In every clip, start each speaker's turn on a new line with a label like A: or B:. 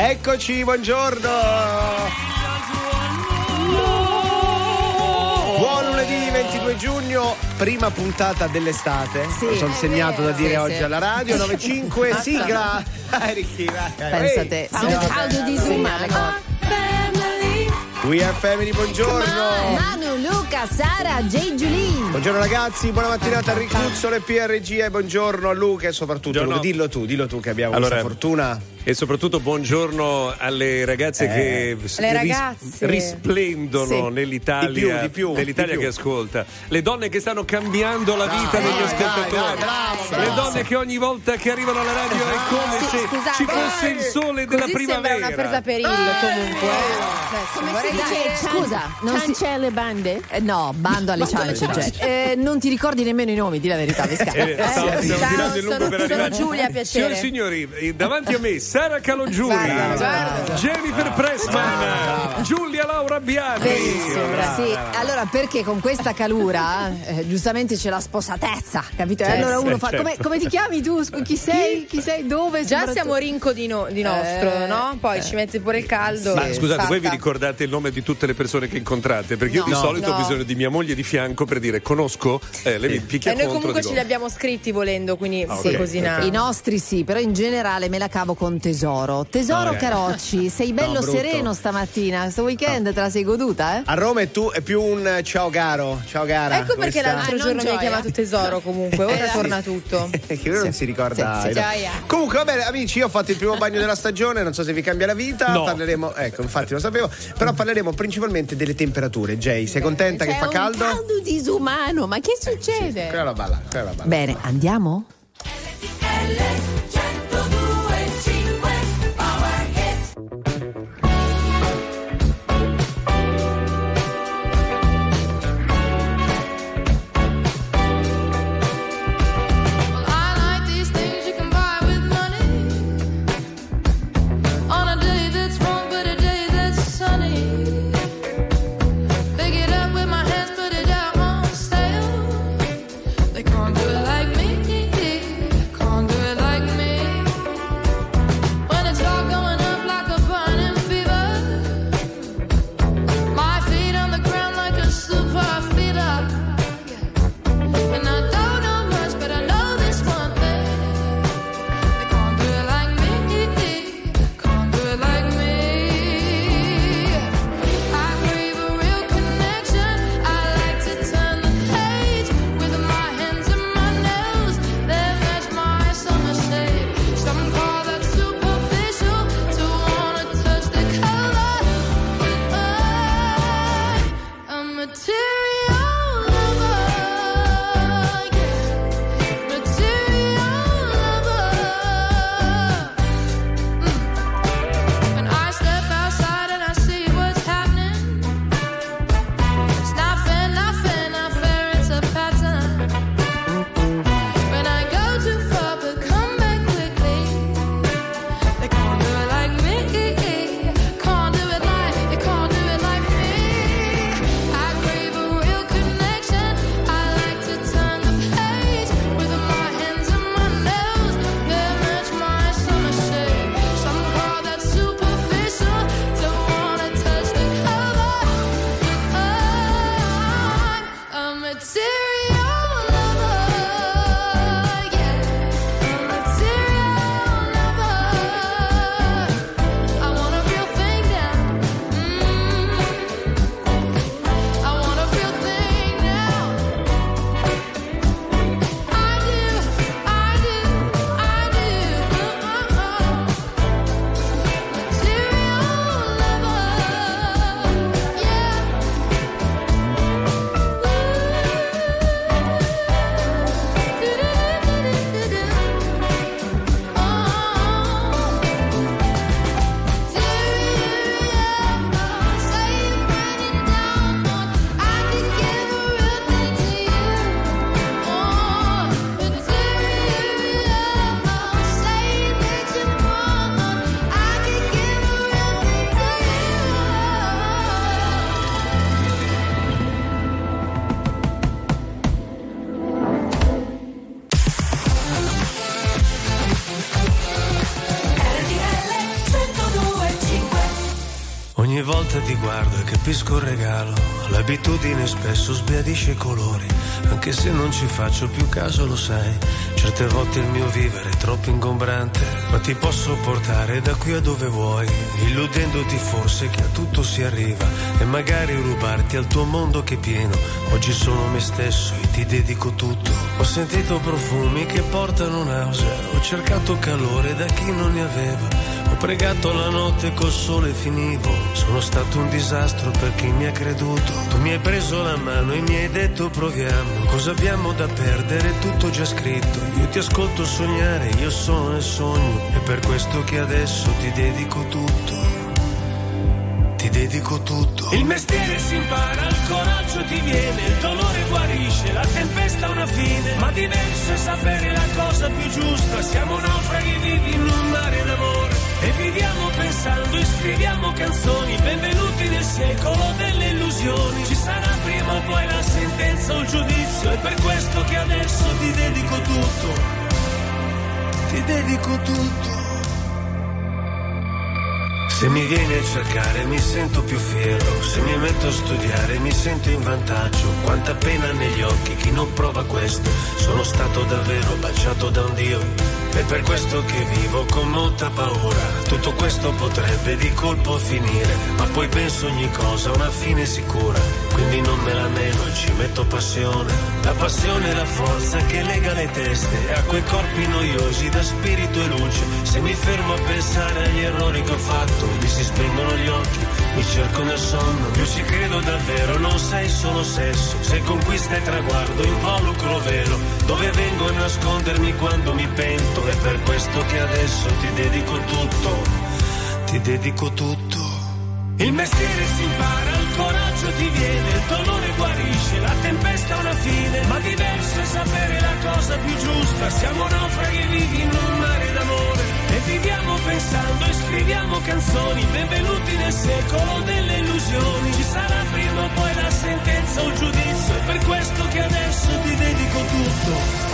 A: Eccoci, buongiorno. Buon lunedì 22 giugno, prima puntata dell'estate.
B: Sì.
A: Mi sono segnato da dire
B: Sì,
A: oggi
B: sì.
A: alla radio 95 sigla. Ricky, vai.
B: Pensate,
A: Ehi.
B: un caldo disumano.
A: We are family, buongiorno.
B: Manu, Luca, Sara, J. Giulie.
A: Buongiorno ragazzi, buona mattinata a Riccuzzolo e PRG e buongiorno a Luca e soprattutto Luca, dillo tu che abbiamo questa fortuna.
C: E soprattutto buongiorno alle ragazze che risplendono nell'Italia,
A: di più.
C: che ascolta. Le donne che stanno cambiando la vita degli ascoltatori. Le donne che ogni volta che arrivano alla radio è come se ci fosse il sole della primavera.
D: Sembra una presa per il comunque.
B: Come si dice? Scusa, non
D: Ciance alle bande?
B: no, bando alle ciance. Non ti ricordi nemmeno i nomi, di la verità,
C: Stiamo tirando il lungo per
D: sono
C: arrivare.
D: Giulia, piacere.
C: Signori e signori, davanti a me Sara Calogiuri, Jennifer Pressman, Giulia Laura Bianchi.
B: Sì, allora perché con questa calura giustamente c'è la sposatezza, capito? E allora uno fa come ti chiami tu? Chi sei? Dove?
D: Già siamo rinco di nostro, no? Poi ci metti pure il caldo.
C: Ma scusate, voi vi ricordate il nome di tutte le persone che incontrate? Perché io di solito ho bisogno di mia moglie di fianco per dire conosco, lei mi picchia
D: E noi
C: contro.
D: comunque ce li abbiamo scritti volendo, quindi così
B: I nostri sì, però in generale me la cavo con Tesoro. Carocci, sei bello sereno stamattina. Sto weekend te la sei goduta, eh?
A: A Roma è più un ciao caro, ciao gara.
D: Ecco perché l'altro giorno mi hai chiamato Tesoro comunque, ora torna tutto.
A: Che uno non si ricorda.
B: Sì.
A: Comunque, va bene, amici, io ho fatto il primo bagno della stagione, non so se vi cambia la vita. Parleremo, ecco, infatti lo sapevo, però parleremo principalmente delle temperature. Jay, sei contenta che fa caldo?
D: È un caldo disumano, ma che succede?
A: Quella roba là.
B: Bene, andiamo?
E: Can't do it like ti guardo e capisco il regalo. L'abitudine spesso sbiadisce i colori, anche se non ci faccio più caso, lo sai. Certe volte il mio vivere è troppo ingombrante, ma ti posso portare da qui a dove vuoi, illudendoti forse che a tutto si arriva e magari rubarti al tuo mondo che è pieno. Oggi sono me stesso e ti dedico tutto. Ho sentito profumi che portano nausea, ho cercato calore da chi non ne aveva. Ho pregato la notte col sole finivo, sono stato un disastro per chi mi ha creduto. Tu mi hai preso la mano e mi hai detto proviamo, cosa abbiamo da perdere, tutto già scritto. Io ti ascolto sognare, io sono nel sogno, è per questo che adesso ti dedico tutto. Ti dedico tutto. Il mestiere si impara, il coraggio ti viene, il dolore guarisce, la tempesta ha una fine, ma diverso è sapere la cosa più giusta. Siamo naufraghi vivi in un mare d'amore e viviamo pensando e scriviamo canzoni. Benvenuti nel secolo delle illusioni. Ci sarà prima o poi la sentenza o il giudizio, è per questo che adesso ti dedico tutto. Ti dedico tutto. Se mi vieni a cercare mi sento più fiero, se mi metto a studiare mi sento in vantaggio. Quanta pena negli occhi chi non prova questo, sono stato davvero baciato da un Dio. È per questo che vivo con molta paura, tutto questo potrebbe di colpo finire, ma poi penso ogni cosa ha una fine sicura, quindi non me la nego e ci metto passione. La passione è la forza che lega le teste a quei corpi noiosi da spirito e luce. Se mi fermo a pensare agli errori che ho fatto, mi si spengono gli occhi, mi cerco nel sonno. Io ci credo davvero, non sei solo sesso, sei conquista e traguardo, involucro vero, dove vengo a nascondermi quando mi pento. È per questo che adesso ti dedico tutto, ti dedico tutto. Il mestiere si impara, il coraggio ti viene, il dolore guarisce, la tempesta ha una fine, ma diverso è sapere la cosa più giusta. Siamo naufraghi vivi in un mare d'amore e viviamo pensando e scriviamo canzoni. Benvenuti nel secolo delle illusioni. Ci sarà prima o poi la sentenza o il giudizio, è per questo che adesso ti dedico tutto.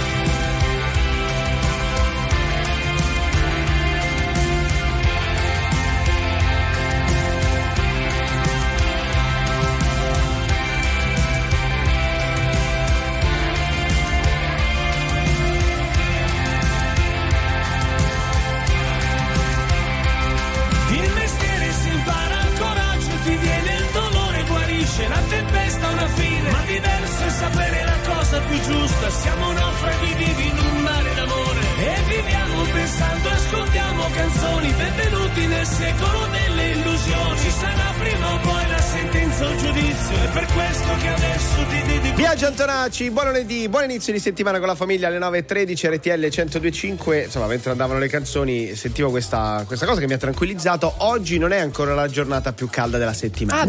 E: La tempesta ha una fine, ma diverso è sapere la cosa più giusta. Siamo naufraghi vivi in un mare d'amore e viviamo pensando, ascoltiamo canzoni. Benvenuti nel secolo delle illusioni. Ci sarà prima o poi la sentenza o il giudizio, è per questo che adesso ti dedico.
A: Biagio Antonacci, buon lunedì, buon inizio di settimana con la famiglia alle 9.13 RTL 102.5. Insomma, mentre andavano le canzoni sentivo questa cosa che mi ha tranquillizzato. Oggi non è ancora la giornata più calda della settimana.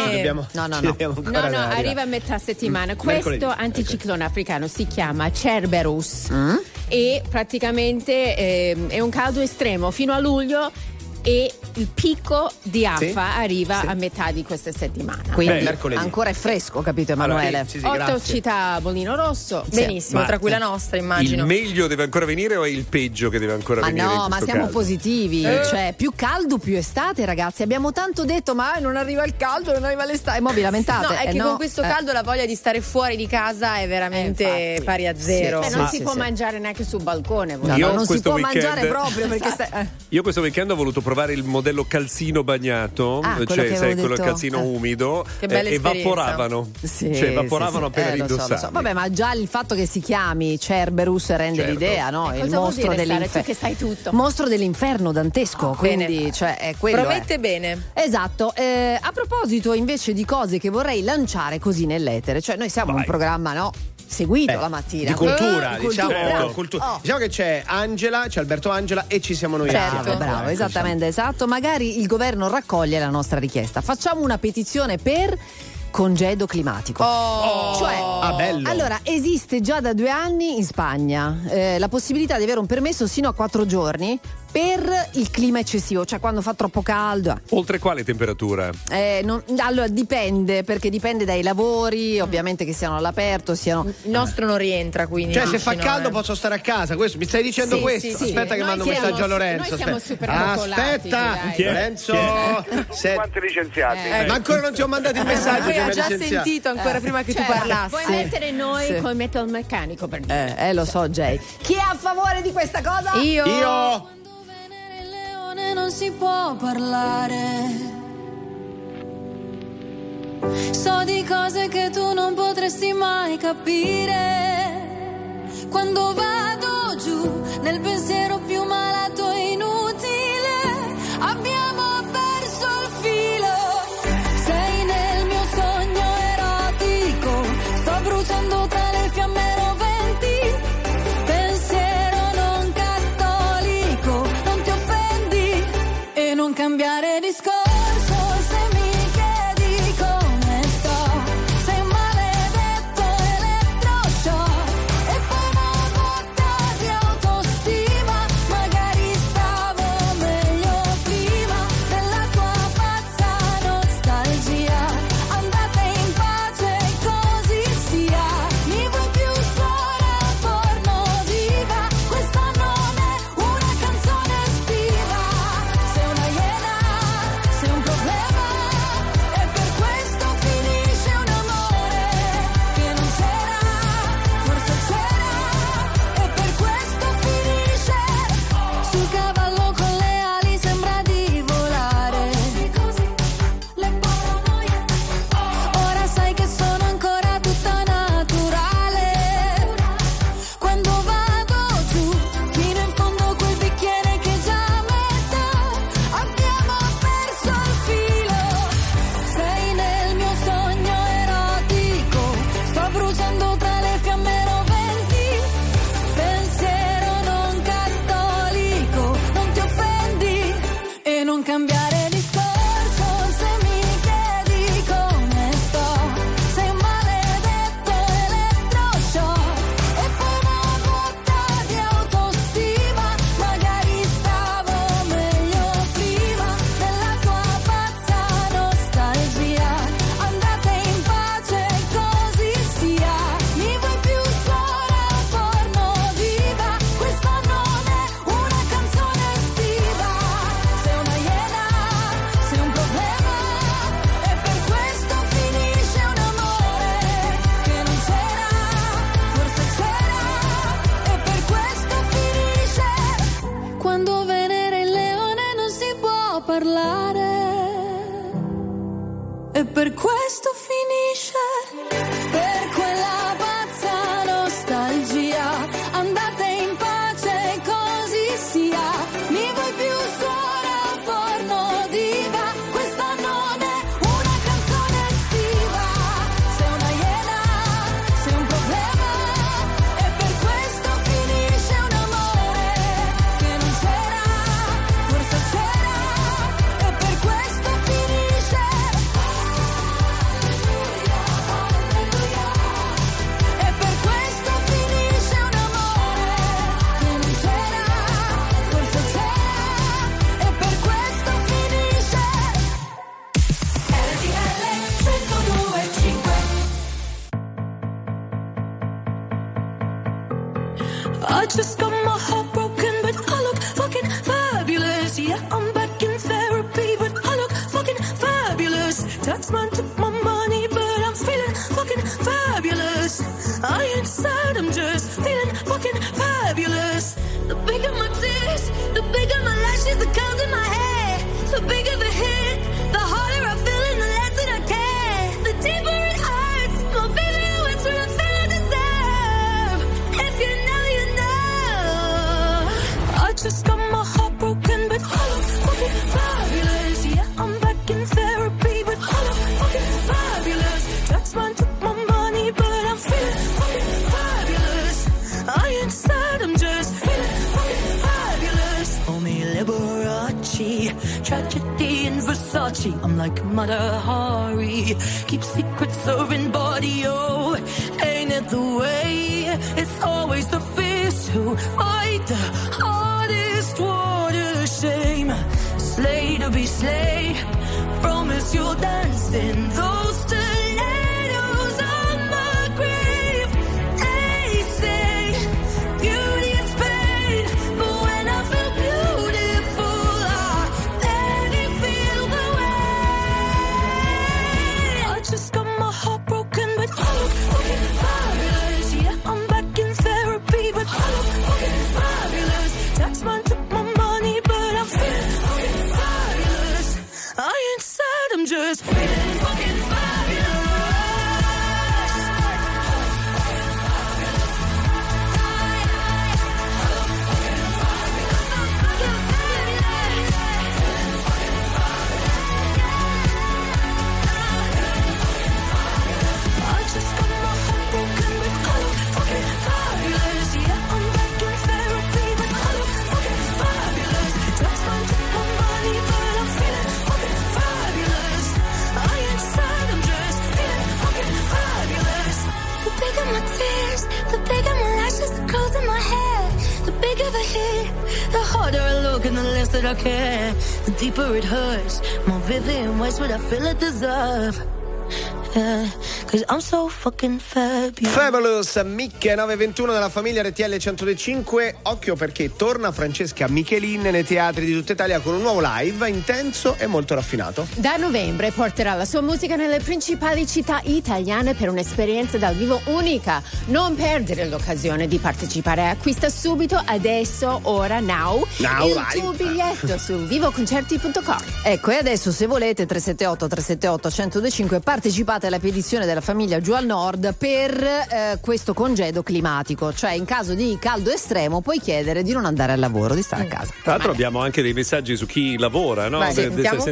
F: No, arriva a metà settimana. Questo anticiclone africano si chiama Cerberus e praticamente è un caldo estremo fino a luglio e il picco di Affa arriva a metà di questa settimana.
B: Quindi ancora è fresco, capito Emanuele?
F: Allora, 8 città a bollino rosso.
D: Benissimo, tra cui la nostra, immagino.
C: Il meglio deve ancora venire o è il peggio che deve ancora venire?
B: No, ma siamo
C: caso?
B: Positivi. Cioè, più caldo, più estate, ragazzi. Abbiamo tanto detto, ma non arriva il caldo, non arriva l'estate. E mo vi lamentate.
D: No, è che con questo caldo la voglia di stare fuori di casa è veramente pari a zero.
F: Non si può mangiare neanche sul balcone.
B: Non si può mangiare proprio perché
C: Io questo weekend ho voluto provare il modello calzino bagnato, cioè sai, quello calzino umido, evaporavano. Evaporavano appena li indossavi.
B: Vabbè, ma già il fatto che si chiami Cerberus rende l'idea, no? Il mostro dell'inferno.
F: Che sai tutto.
B: Mostro dell'inferno dantesco, quindi cioè è quello.
D: Promette bene.
B: Esatto. A proposito invece di cose che vorrei lanciare così nell'etere, cioè noi siamo un programma, no? Seguito la mattina
A: di cultura, diciamo che c'è Angela, c'è Alberto Angela e ci siamo noi.
B: Bravo, esattamente, esatto. Magari il governo raccoglie la nostra richiesta. Facciamo una petizione per congedo climatico.
A: Bello.
B: Allora, esiste già da 2 anni in Spagna la possibilità di avere un permesso sino a 4 giorni per il clima eccessivo, cioè quando fa troppo caldo.
C: Oltre quale temperatura?
B: Allora dipende, perché dipende dai lavori, ovviamente, che siano all'aperto, siano.
D: Il nostro non rientra, quindi.
A: Cioè, se fa caldo posso stare a casa. Questo mi stai dicendo questo?
B: Sì,
A: aspetta che mando un messaggio a Lorenzo.
F: Noi siamo super coccolati.
A: Aspetta, Lorenzo.
G: Quanti licenziati?
A: Ma ancora non ti ho mandato il messaggio.
D: Lui ha già sentito ancora prima che tu parlassi.
F: Puoi mettere noi con metal meccanico per dire.
B: Lo so, Jay. Chi è a favore di questa cosa?
A: Io.
H: Quando Venere il Leone non si può parlare. So di cose che tu non potresti mai capire. Quando vado giù nel pensiero più malato e inutile, abbiamo perso il filo. Sei nel mio sogno erotico, sto bruciando tra le fiamme roventi. Pensiero non cattolico, non ti offendi e non cambiare discorso. E per questo finisce, per quella pazza nostalgia. Andate in pace, così sia. Mi vuoi più suora, porno diva. Questa non è una canzone estiva. Sei una iena, sei un problema. E per questo finisce un amore che non c'era, forse c'era. E per questo finisce. I just got my heart broken, but I look fucking fabulous. Yeah, I'm back in therapy, but I look fucking fabulous. Taxman took my money, but I'm feeling fucking fabulous. I ain't sad, I'm just feeling fucking fabulous. The bigger my tits, the bigger my lashes, the curls in my hair. The bigger the hit, the harder I feel and the less that I care. The deeper it hurts, my favorite words for the feel I deserve. If you know, you know. I just got my heart broken, but I look fucking fabulous. Yeah, I'm back in therapy, but I look fucking fabulous. Taxman took my money, but I'm feeling fucking fabulous. I ain't sad, I'm just feeling fucking fabulous. Homie Liberace, tragedy in Versace. I'm like Mata Hari, keep secrets serving body. Oh, ain't it the way? It's always the fierce who fight the hardest water. to be slayed. Promise you'll dance in those stilettos on my grave. They say beauty is pain, but when I feel beautiful, I let it feel the way. I just got my heart broken, but I look fucking fabulous. Yeah, I'm back in therapy, but I look fucking fabulous. Taxman took my money, but I'm feeling fucking fabulous. I ain't sad, I'm just feeling fucking fabulous. I just got my heart broken, but I look fucking fabulous. Yeah, I'm back in therapy, but I look fucking fabulous. Taxman took my money, but I'm feeling fucking fabulous. I ain't sad, I'm just feeling fucking fabulous. The bigger my tears, the bigger my lashes, the curls in my hair. The bigger the hit, the harder I look and the less that I care. The deeper it hurts, more vivid and worse what I feel I deserve. Yeah, 'cause I'm so fucking fabulous.
A: Fabulous, Micche 921 della famiglia RTL 102.5. Occhio perché torna Francesca Michelin nei teatri di tutta Italia con un nuovo live intenso e molto raffinato.
F: Da novembre porterà la sua musica nelle principali città italiane per un'esperienza dal vivo unica. Non perdere l'occasione di partecipare. Acquista subito, adesso, ora, now il
A: live.
F: tuo biglietto su vivoconcerti.com.
B: Ecco, e adesso se volete 378 378 1025 partecipate alla petizione della famiglia Giù al Nord per questo congedo climatico, cioè in caso di caldo estremo puoi chiedere di non andare al lavoro, di stare a casa.
C: Tra l'altro abbiamo anche dei messaggi su chi lavora, no?
B: Vai,
C: Sentiamo.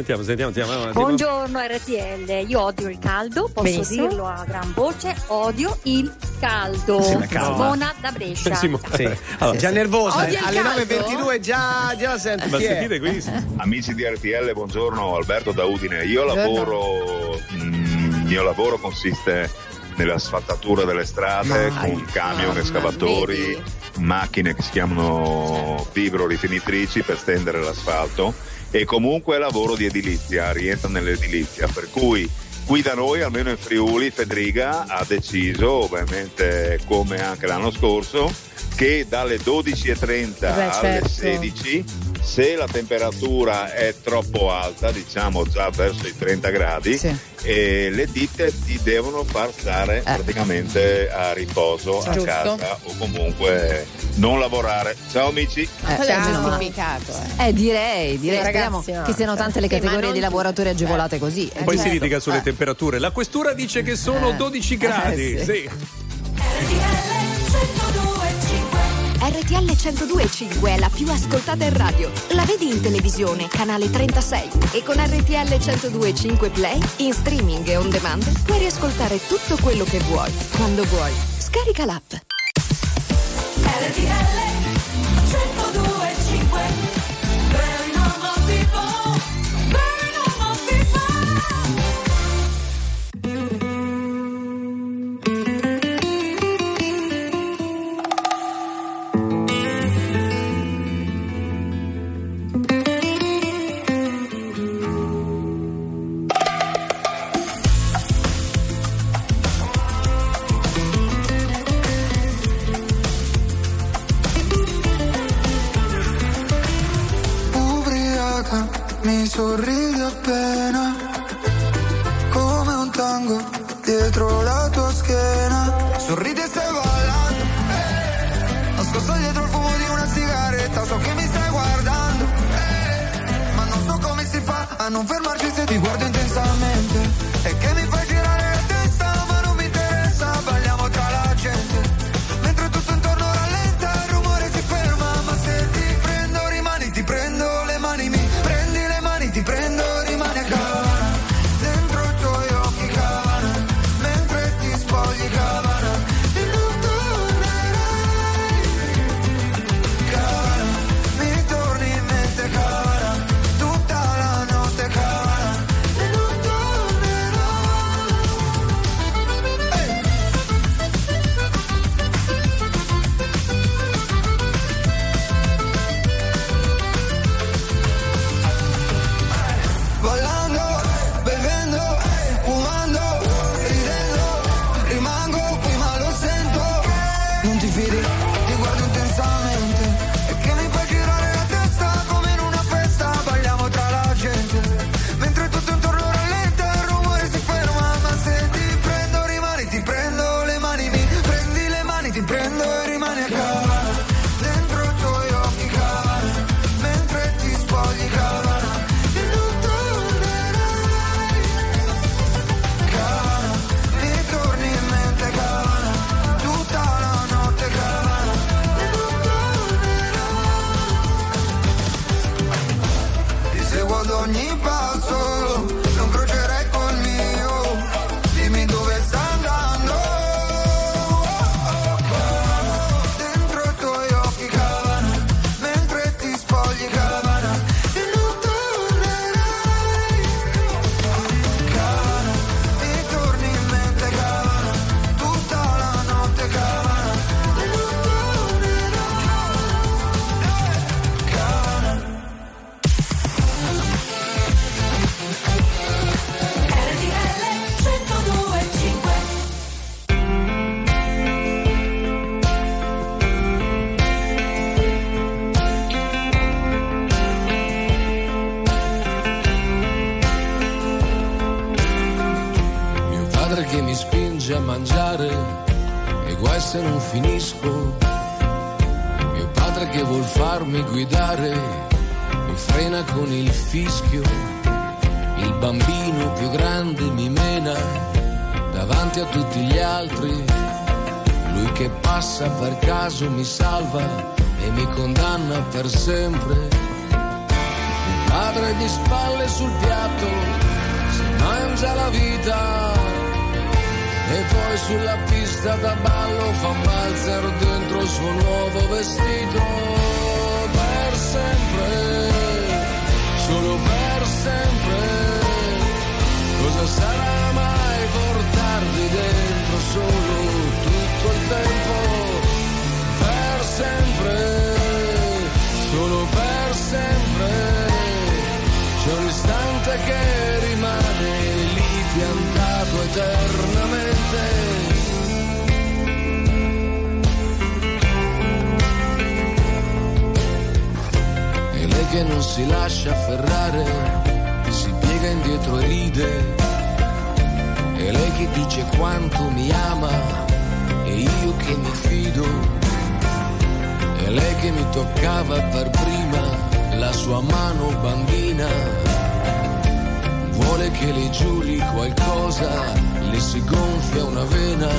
I: Buongiorno RTL, io odio il caldo, posso
B: Benissimo.
I: dirlo a gran voce, odio il caldo. Simona da Brescia.
A: Sì. Allora, già nervosa,
F: Odia il
A: alle
F: caldo?
A: 9.22 già senti
C: Ma
A: chi è?
C: sentite qui.
G: Amici di RTL, buongiorno, Alberto da Udine. Io lavoro, il mio lavoro consiste nell'asfaltatura delle strade con camion, escavatori, macchine che si chiamano vibro-rifinitrici per stendere l'asfalto, e comunque lavoro di edilizia, rientra nell'edilizia, per cui qui da noi, almeno in Friuli, Fedriga ha deciso, ovviamente come anche l'anno scorso, che dalle 12.30 alle 16, se la temperatura è troppo alta, diciamo già verso i 30 gradi, le ditte ti devono far stare praticamente a riposo a casa o comunque non lavorare. Ciao amici.
F: Giustificato.
B: Direi speriamo che siano tante le categorie di lavoratori agevolate così.
C: Poi si litiga sulle temperature. La questura dice che sono 12 gradi. Sì.
J: RTL 102.5 è la più ascoltata in radio. La vedi in televisione, canale 36. E con RTL 102.5 Play, in streaming e on demand, puoi riascoltare tutto quello che vuoi, quando vuoi. Scarica l'app.
H: RTL 102.5. Very normal people, very normal people.
K: Mi sorridi appena, come un tango dietro la tua schiena. Sorridi e stai ballando, nascosto dietro il fumo di una sigaretta. So che mi stai guardando, ma non so come si fa a non fermarci se ti guardo intensamente. E che mi fai girare la testa, ma non mi interessa. Balliamo tra la gente, mentre tutto intorno rallenta, il rumore si ferma. Ma se ti prendo rimani, ti prendo le mani, mi prendi le mani, ti prendo, rimani a Cabana, dentro i tuoi occhi Cabana, mentre ti spogli Cabana, e non tornerai Cabana, mi torni in mente Cabana, tutta la notte Cabana, e non tornerai.
L: a mangiare e guai se non finisco. Mio padre che vuol farmi guidare mi frena con il fischio. Il bambino più grande mi mena davanti a tutti gli altri. Lui che passa per caso mi salva e mi condanna per sempre. Mio padre di spalle sul piatto si mangia la vita e poi sulla pista da ballo fa un valzer dentro il suo nuovo vestito. Per sempre, solo per sempre. Cosa sarà mai portarti dentro solo tutto il tempo? Per sempre, solo per sempre. C'è un istante che rimane lì piantato eternamente. E lei che non si lascia afferrare, si piega indietro e ride. E lei che dice quanto mi ama e io che mi fido. E lei che mi toccava per prima la sua mano bambina. Vuole che le giuri qualcosa, le si gonfia una vena.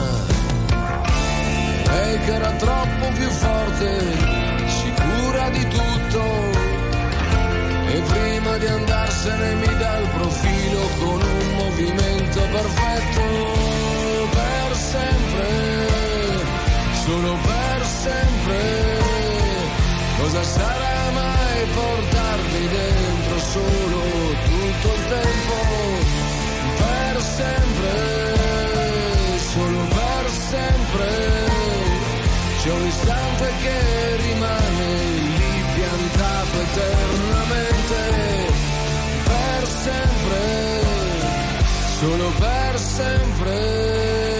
L: Lei che era troppo più forte, sicura di tutto. E prima di andarsene mi dà il profilo con un movimento perfetto. Per sempre, solo per sempre. Cosa sarà mai portarmi dentro solo tutto il tempo? Per sempre, solo per sempre. C'è un istante che rimane lì piantato eternamente. Per sempre, solo per sempre.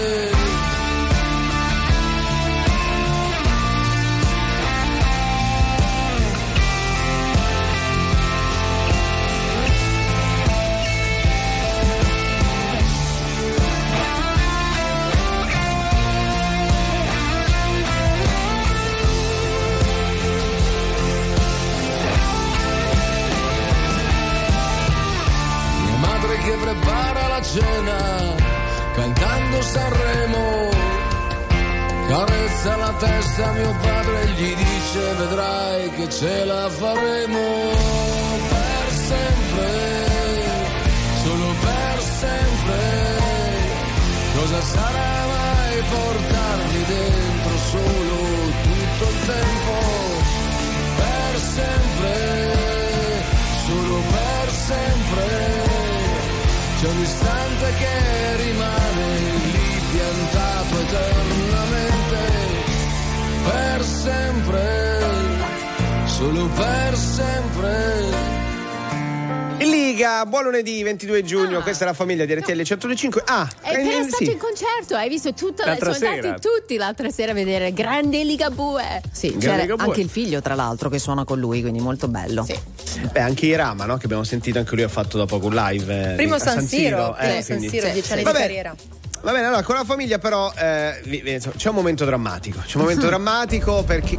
L: Che prepara la cena cantando Sanremo, carezza la testa a mio padre e gli dice vedrai che ce la faremo. Per sempre, solo per sempre. Cosa sarà mai portarmi dentro solo tutto il tempo? Per sempre, solo per sempre. C'è un istante che rimane lì piantato eternamente. Per sempre, solo per sempre.
A: In Liga, buon lunedì 22 giugno, questa è la famiglia di RTL 105.
F: È stato in concerto, hai visto tutta
C: l'altra
F: sono
C: sera.
F: andati tutti l'altra sera a vedere grande Ligabue.
B: Sì, c'era anche il figlio tra l'altro che suona con lui, quindi molto bello.
F: Sì.
A: Beh, anche Irama, no? Che abbiamo sentito, anche lui ha fatto dopo un live.
D: Primo
A: a
D: San Siro,
A: quindi,
D: 10 anni di carriera.
A: Va bene, allora con la famiglia però c'è un momento drammatico. C'è un momento drammatico perché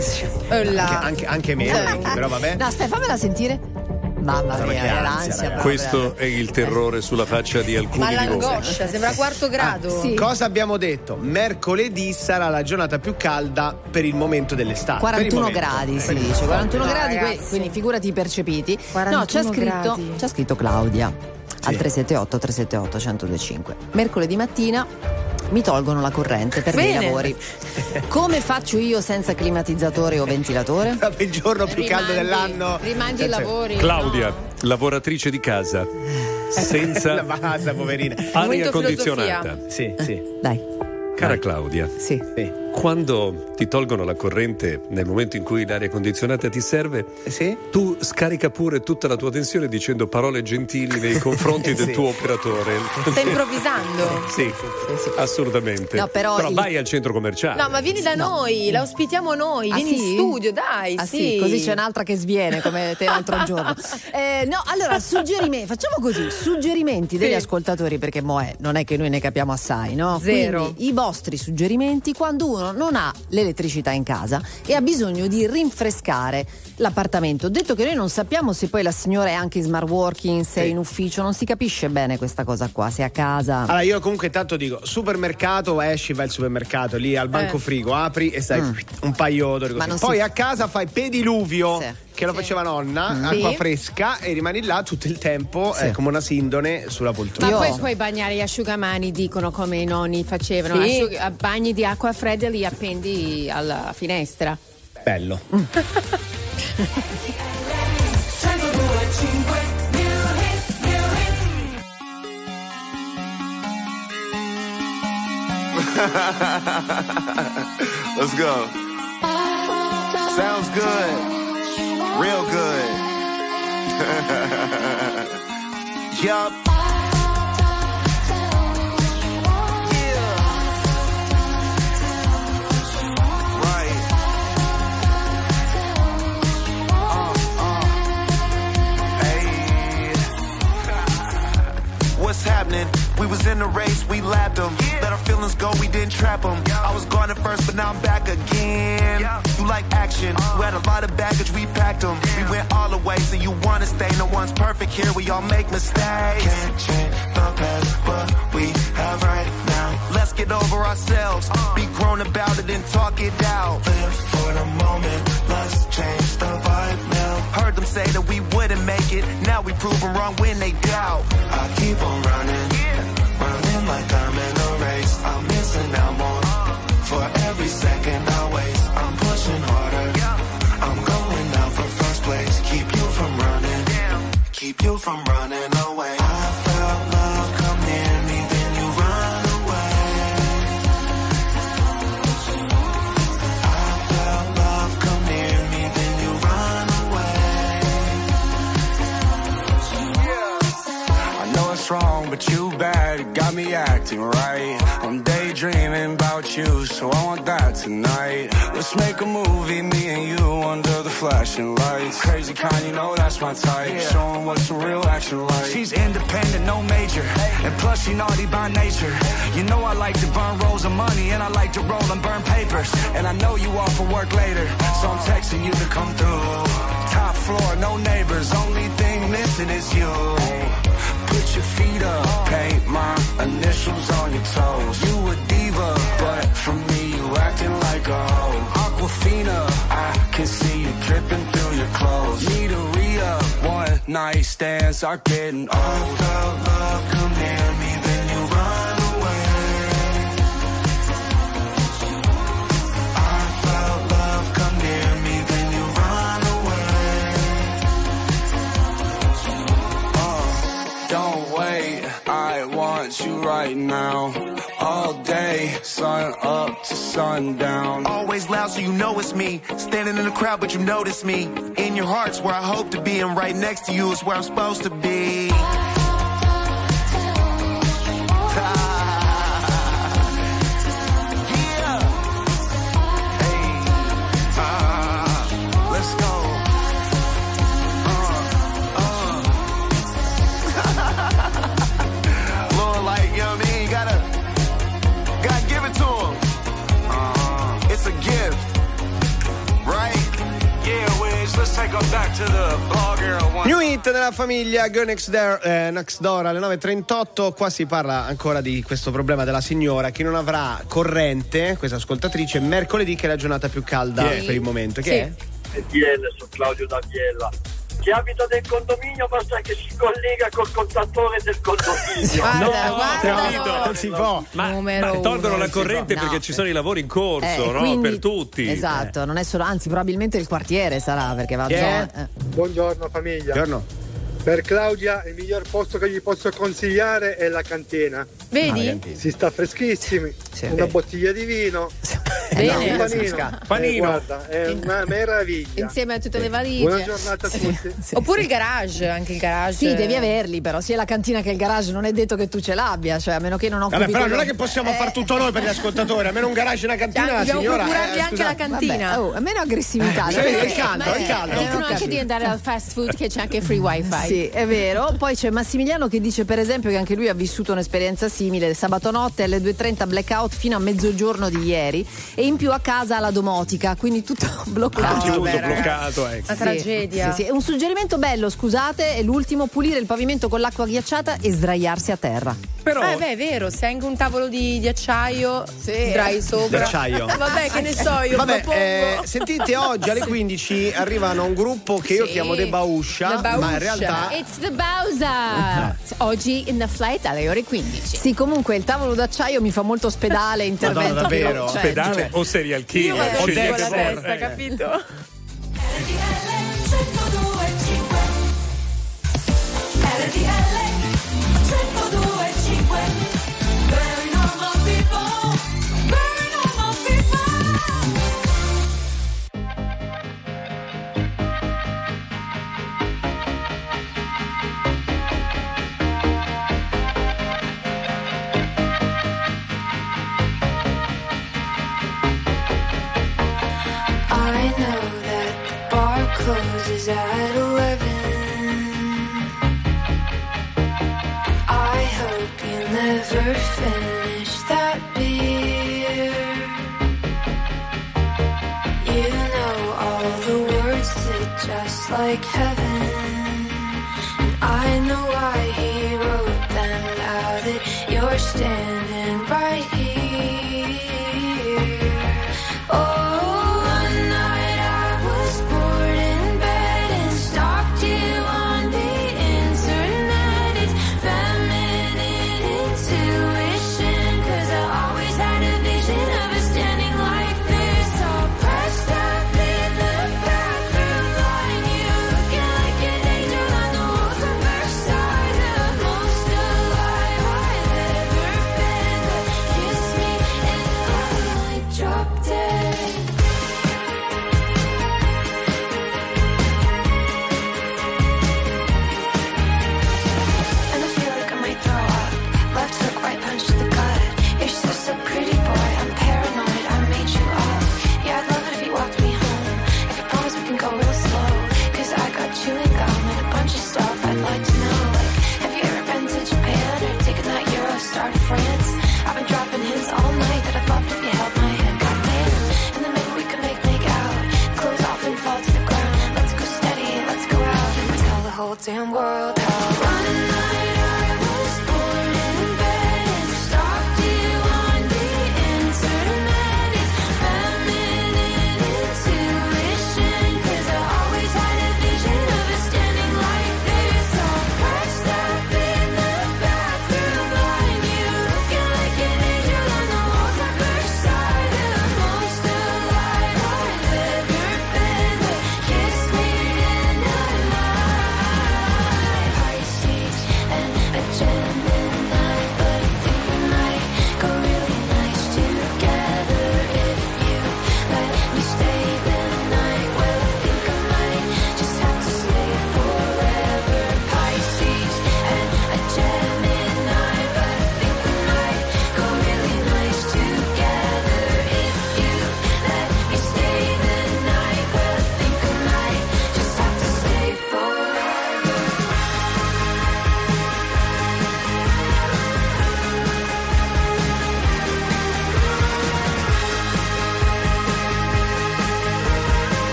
A: anche meno, però vabbè.
B: No, aspetta, fammela sentire. Mamma mia,
A: che
B: l'ansia.
C: Questo è il terrore sulla faccia di alcuni
D: Ma
C: di voi.
D: l'angoscia, sembra quarto grado.
B: Sì.
A: Cosa abbiamo detto? Mercoledì sarà la giornata più calda per il momento dell'estate.
B: 41 gradi si dice, 41 gradi,
D: ragazzi.
B: quindi figurati i percepiti.
D: 41
B: No, c'è scritto Claudia al 378 378 1025. Mercoledì mattina mi tolgono la corrente per dei lavori. Come faccio io senza climatizzatore o ventilatore?
A: Il giorno più caldo dell'anno.
F: Rimandi i lavori.
C: Claudia, lavoratrice di casa, senza
A: La bassa, poverina.
C: aria
D: Momento
C: condizionata.
D: filosofia.
A: Sì.
B: Dai.
C: Cara Claudia,
B: Sì.
C: quando ti tolgono la corrente nel momento in cui l'aria condizionata ti serve, tu scarica pure tutta la tua tensione dicendo parole gentili nei confronti del tuo operatore.
D: Stai improvvisando?
C: Sì, assolutamente.
B: No, però
C: vai al centro commerciale.
D: No, ma vieni da noi, la ospitiamo noi, vieni in studio, dai.
B: Sì, così c'è un'altra che sviene come te l'altro giorno. No, allora, facciamo così, suggerimenti degli ascoltatori, perché non è che noi ne capiamo assai, no?
D: Zero.
B: Quindi i vostri suggerimenti quando uno non ha l'elettricità in casa e ha bisogno di rinfrescare l'appartamento. Detto che noi non sappiamo se poi la signora è anche in smart working, se è in ufficio, non si capisce bene questa cosa qua, se è a casa.
A: Allora io comunque intanto dico, supermercato, vai al supermercato, lì al banco frigo, apri e stai un paio d'ore così. Poi a casa fai pediluvio, che lo faceva nonna, acqua fresca, e rimani là tutto il tempo come una sindone sulla poltrona.
F: Ma poi puoi bagnare gli asciugamani, dicono come i nonni facevano, bagni di acqua fredda e li appendi alla finestra.
A: Bello.
K: Let's go. Sounds good. Real good. Yup. What's happening? We was in the race, we lapped them. Let our feelings go, we didn't trap them. I was gone at first, but now I'm back again. You like action, you had a lot of baggage, we packed them. We went all the way, so you wanna stay. No one's perfect here, we all make mistakes. Can't change the past, but we have right now. Let's get over ourselves, be grown about it and talk it out. Live for the moment, let's change the vibe now. Heard them say that we wouldn't make it, now we prove them wrong when they doubt. I keep on running, running like I'm in a race. I'm missing out more for every second I waste. I'm pushing harder, I'm going out for first place. Keep you from running, keep you from running away. I felt love come near me, then you run away. I felt love come near me, then you run away. I know it's wrong, but you bad, it got me acting right. I'm daydreaming about you, so I want that tonight. Let's make a movie, me and you under the flashing lights. Crazy kind, you know that's my type. Show 'em what's some real action like. She's independent, no major, and plus she naughty by nature. You know I like to burn rolls of money, and I like to roll and burn papers. And I know you off for work later, so I'm texting you to come through. Top floor, no neighbors, only thing missing is you. Put your feet up, paint my initials on your toes. You a diva, but from me you acting like a hoe. Aquafina, I can see you dripping through your clothes. Need a re-up, one night stands are getting old. I felt love come near me, then you run away. I felt love come near me, then you run away. Don't wait, I want you right now. All day, sun up to sundown. Always loud so you know it's me. Standing in the crowd but you notice me. In your heart's where I hope to be, and right next to you is where I'm supposed to be. Let's go. Lord, like, you know what I mean? You gotta give it to him. It's a gift, right? Yeah, Wiz, let's take us back to the blog era one.
A: New hit nella famiglia, Girl Next Door alle 9.38. Qua si parla ancora di questo problema della signora che non avrà corrente, questa ascoltatrice, mercoledì, che è la giornata più calda per il momento. Che è?
M: DL, sono Claudio da Biella. Chi abita nel condominio basta che si collega col contatore del condominio.
A: Guarda. Non si può.
C: Ma tolgono la corrente perché ci sono i lavori in corso, no?
B: Quindi,
C: per tutti.
B: Esatto, non è solo, anzi probabilmente il quartiere sarà, perché va a zona.
N: Buongiorno famiglia.
A: Buongiorno.
N: Per Claudia il miglior posto che gli posso consigliare è la cantina.
D: Vedi?
N: Si sta freschissimi, una bottiglia di vino
D: Bene.
N: Panino. Guarda, è una meraviglia.
F: Insieme a tutte le valigie.
N: Buona giornata a tutti.
D: Oppure il garage, anche il garage.
B: Sì, devi averli, però sia la cantina che il garage non è detto che tu ce l'abbia, cioè a meno che non occupi.
A: Vabbè, però non è che possiamo far tutto noi per gli ascoltatori, almeno un garage e una cantina,
D: dobbiamo
A: signora.
D: procurargli anche la cantina.
B: Vabbè, meno aggressività.
A: Il caldo.
F: Devono anche di andare al fast food che c'è anche free wifi.
B: Sì, è vero. Poi c'è Massimiliano che dice per esempio che anche lui ha vissuto un'esperienza simile. Sabato notte alle 2:30 blackout fino a mezzogiorno di ieri e in più a casa la domotica, quindi tutto bloccato.
C: Tutto bloccato, ecco.
D: Una tragedia.
B: Sì. Un suggerimento bello, scusate, è l'ultimo: pulire il pavimento con l'acqua ghiacciata e sdraiarsi a terra.
C: Però
D: beh, è vero, se hai anche un tavolo di acciaio, sdrai sopra.
A: D'acciaio.
D: Vabbè, che ne so io.
A: Vabbè, sentite, oggi alle 15 arrivano un gruppo che io chiamo The Bauscia, ma in realtà
F: It's the Bausa. Oggi in the flight alle ore 15.
B: Sì, comunque il tavolo d'acciaio mi fa molto ospedale, intervento.
A: Madonna, davvero?
C: Ospedale o serial killer?
D: Io vado
C: o
D: con la
C: Dead
D: testa,
C: Born.
D: capito?
H: I know that the bar closes at 11. I hope you never finish that beer. You know all the words to Just Like Heaven. And I know why he wrote them now that you're standing right here. Oh, damn world how one night I was born in bed and stalked you on the internet. It's feminine intuition, 'cause I always had a vision of us standing like this, all pressed up in the bathroom line. You looking like an angel on the walls at first sight, the most alive I've ever been. But kiss me and I might. And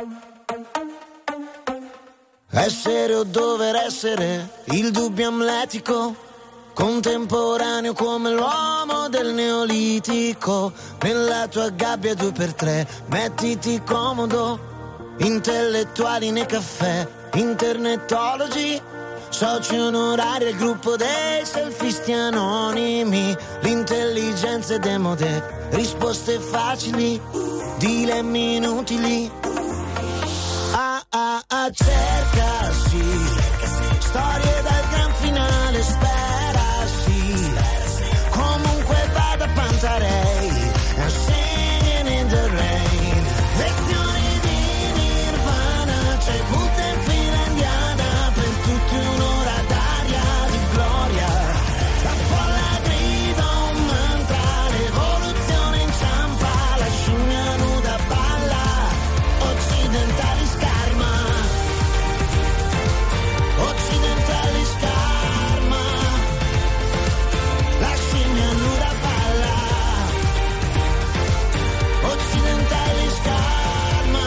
O: Essere o dover essere, il dubbio amletico, contemporaneo come l'uomo del neolitico. Nella tua gabbia 2x3, mettiti comodo, intellettuali nei caffè, internetologi, soci onorari al gruppo dei selfisti anonimi. L'intelligenza è demode, risposte facili, dilemmi inutili. Cerca sì, storie dal gran finale, spera sì, comunque vada Pantarei, and singing in the rain, lezioni di Nirvana, c'è Buddha in fila indiana, per tutti un'ora d'aria di gloria, la folla grida un mantra, l'evoluzione inciampa, la scimmia nuda balla, occidentali scarma. Occidentali scarma, la scimmia nuda balla. Occidentali scarma.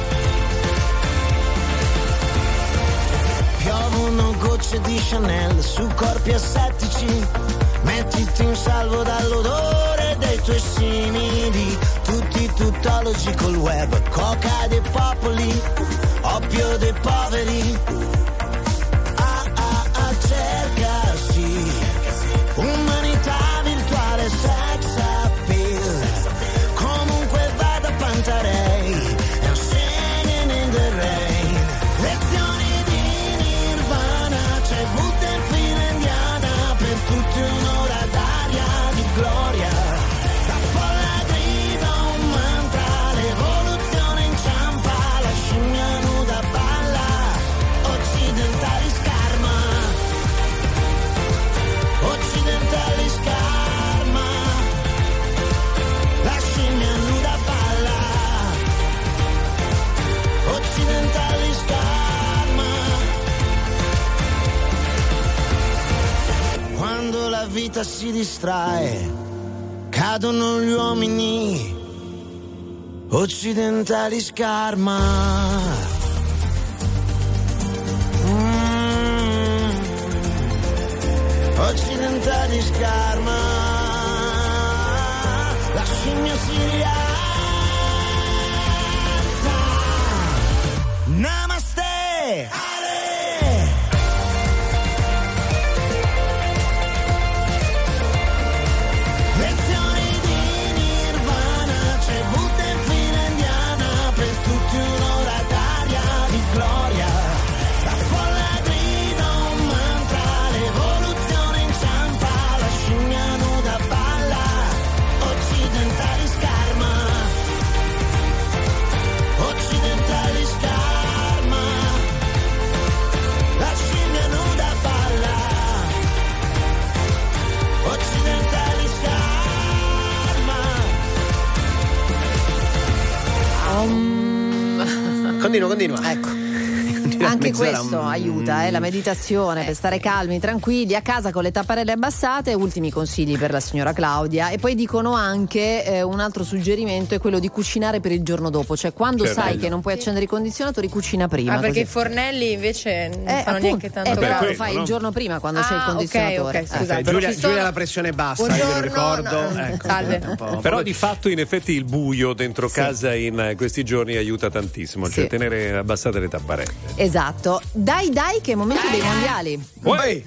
O: Piovono gocce di Chanel su corpi assettici. Mettiti in salvo dall'odore dei tuoi simili. Tutti tuttologi col web, coca dei popoli, oppio dei poveri. Cerca sì, umanità virtuale, sex appeal, comunque vada Pantarei, and singing in the rain, lezioni di Nirvana, c'è Buddha in fila indiana, per tutti un'ora d'aria di gloria, la folla grida un mantra, l'evoluzione inciampa, la scimmia nuda balla, occidentali scarma. Occidentali scarma, la scimmia nuda balla. Occidentali scarma. Quando la vita si distrae, cadono gli uomini. Occidentali scarma. Occidentali scarma, la scimmia si rialza. Namaste, Ale. Lezioni di Nirvana, c'è Buddha in fila indiana, per tutti un'ora d'aria di gloria. La folla grida un mantra, l'evoluzione inciampa, la scimmia nuda balla, occidentali scarma, occidentali scarma, la scimmia nuda balla, occidentali scarma.
A: Continua.
B: Ecco. Anche questo aiuta, la meditazione per stare calmi, tranquilli a casa con le tapparelle abbassate. Ultimi consigli per la signora Claudia. E poi dicono anche un altro suggerimento è quello di cucinare per il giorno dopo, cioè quando sai che non puoi accendere i condizionatori, cucina prima.
D: Perché
B: così.
D: i fornelli invece non fanno
B: appunto,
D: neanche tanto
B: però lo fai il giorno prima quando c'è il condizionatore.
D: Ok, scusate.
A: Giulia la pressione bassa, io ve lo ricordo. Ecco.
D: Salve.
C: Però di fatto in effetti il buio dentro casa in questi giorni aiuta tantissimo, cioè tenere abbassate le tapparelle.
B: Esatto. Dai che è il momento dei mondiali.
A: Dai!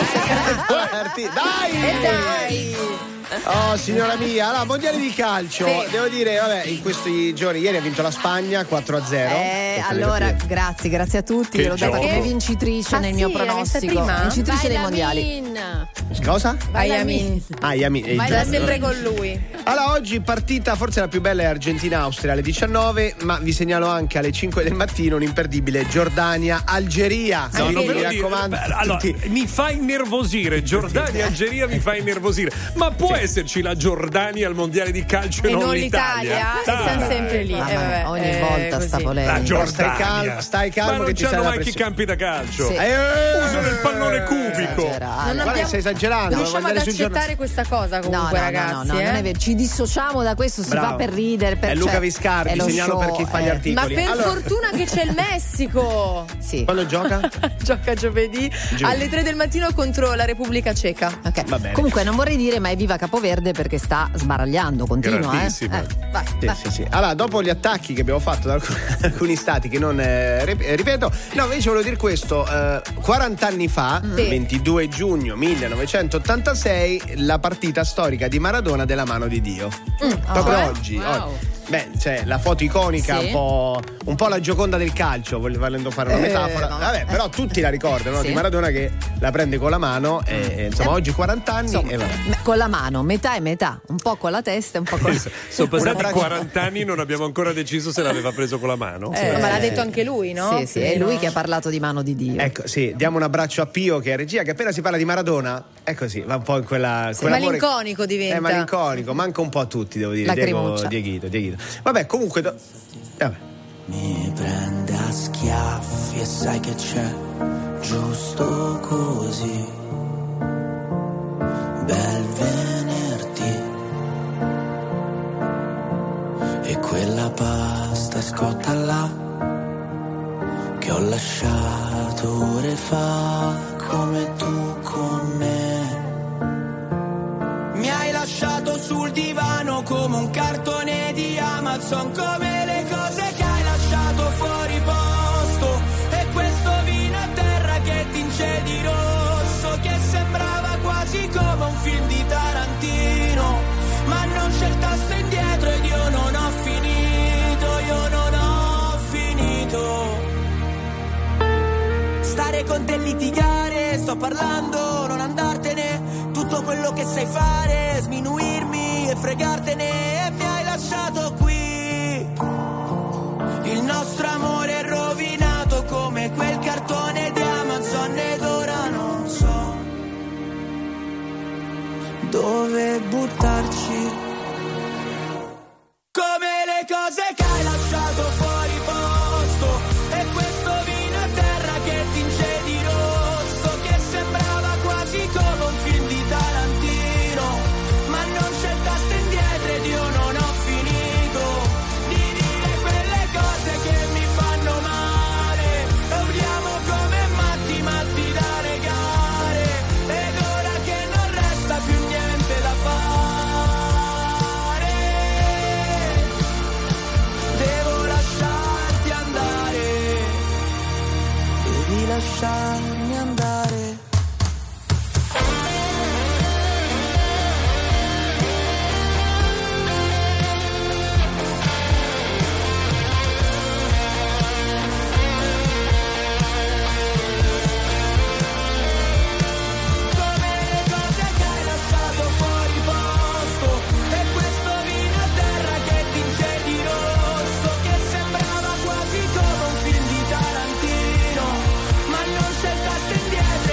A: Oh signora mia, allora mondiali di calcio, devo dire, in questi giorni, ieri ha vinto la Spagna 4-0.
B: Allora grazie a tutti, ve l'ho dato come vincitrice nel mio pronostico, vincitrice dei mondiali.
A: Cosa?
D: Vai Yamin.
A: Vai
D: da sempre con lui.
A: Allora oggi partita forse la più bella è Argentina-Austria alle 19, ma vi segnalo anche alle 5 del mattino un imperdibile Giordania-Algeria.
C: No, non
A: mi raccomando.
C: Allora, mi fa innervosire Giordania-Algeria, mi fa innervosire. Ma può esserci la Giordania al mondiale di calcio e non l'Italia?
D: Siamo sempre lì.
B: Ogni volta sta polemica.
C: La Giordania.
A: Stai calmo che ci
C: non
A: sarà
C: c'hanno
A: la
C: mai chi campi da calcio.
B: Sì.
C: Usano il pallone cubico.
A: Guarda, stai esagerando.
D: Non riusciamo ad accettare questa cosa comunque, ragazzi.
B: No, non è vero. Ci dissociamo da questo, si fa per ridere.
A: È Luca Viscardi, segnalo per chi fa gli articoli.
D: Ma per fortuna che c'è il Messico.
B: Sì.
A: Quando gioca?
D: Gioca giovedì alle 3 del mattino contro la Repubblica Ceca.
B: Ok.
A: Va bene.
B: Comunque non vorrei dire mai viva Capoverde perché sta sbaragliando, continua.
A: Vai. Sì. Allora, dopo gli attacchi che abbiamo fatto da alcuni stati che non ripeto, no, invece volevo dire questo, 40 anni fa, 22 giugno 1986, la partita storica di Maradona della mano di Dio. Proprio oggi. Beh, c'è la foto iconica, un po' la Gioconda del calcio, volendo fare una metafora. Vabbè, però tutti la ricordano, di Maradona che la prende con la mano e insomma oggi 40 anni e vabbè.
B: Con la mano, metà e metà, un po' con la testa e un po' con
C: Sono passati 40 anni e non abbiamo ancora deciso se l'aveva preso con la mano.
D: Ma l'ha detto anche lui, no?
B: Sì, è lui che ha parlato di mano di Dio.
A: Ecco, sì, diamo un abbraccio a Pio che è regia, che appena si parla di Maradona è così, va un po' in quella
D: malinconico diventa.
A: È malinconico, manca un po' a tutti, devo dire. Dieguito. Vabbè, comunque
O: mi prende a schiaffi e sai che c'è, giusto così. Bel venerdì e quella pasta scotta là che ho lasciato ore fa, come tu con me. Mi hai lasciato sul divano come un cartone di Amazon, come le cose che hai lasciato fuori posto, e questo vino a terra che tinge di rosso, che sembrava quasi come un film di Tarantino, ma non c'è il tasto indietro ed io non ho finito. Stare con te e litigare, sto parlando, non andartene, tutto quello che sai fare, sminuirmi e fregartene, e mi hai lasciato qui. Il nostro amore è rovinato come quel cartone di Amazon ed ora non so dove buttarci. Come le cose che hai lasciato fuori posto, e questo vino a terra che tinge di rosso, che sembrava quasi come un film di Tarantino, ma non c'è il tasto indietro ed io non ho finito di dire quelle cose che mi fanno male, e urliamo come matti da legare, ed ora che non resta più niente da fare, devo lasciarti andare, devi lasciarmi andare. Indietro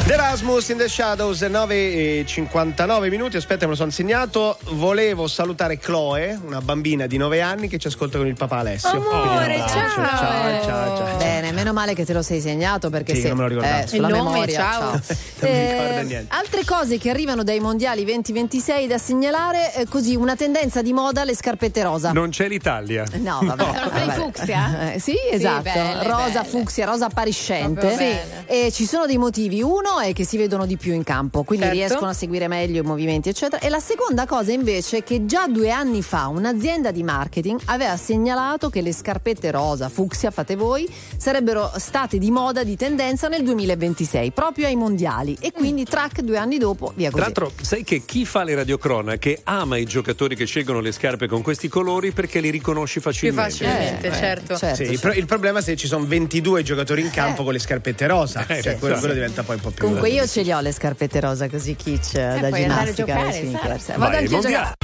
A: The Rasmus in the Shadows, 9:59 minuti. Aspetta, me lo sono segnato. Volevo salutare Chloe, una bambina di 9 anni che ci ascolta con il papà Alessio.
D: Amore,
A: ciao.
B: Bene, meno male che te lo sei segnato, perché
A: sì, non me lo ricordavo.
B: Sulla
D: il nome,
B: memoria, ciao.
A: Non mi ricordo niente.
B: Altre cose che arrivano dai mondiali 2026 da segnalare, così una tendenza di moda, le scarpette rosa.
C: Non c'è l'Italia.
B: No, vabbè.
F: Sono quelli fucsia?
B: Sì, esatto.
F: belle,
B: rosa,
F: belle.
B: fucsia, rosa appariscente.
F: Proprio belle.
B: E ci sono dei motivi. Uno è che si vedono di più in campo, quindi
D: Certo.
B: riescono a seguire meglio i movimenti, eccetera. E la seconda cosa invece è che già 2 anni fa un'azienda di marketing aveva segnalato che le scarpette rosa, fucsia, fate voi, sarebbero state di moda, di tendenza nel 2026, proprio ai mondiali. E quindi track 2 anni dopo, via così.
C: Tra l'altro, sai che chi fa le radiocronache ama i giocatori che scelgono le scarpe con questi colori perché li riconosci
D: Più
C: facilmente.
D: facilmente, certo.
A: Sì, il problema è se ci sono 22 giocatori in campo con le scarpette rosa, cioè quello diventa poi un po' più.
B: Comunque io ce li ho le scarpette rosa così kitsch da
F: puoi andare a
B: ginnastica.
F: giocare,
B: sneakers.
F: sai.
B: Vado anche a giocare.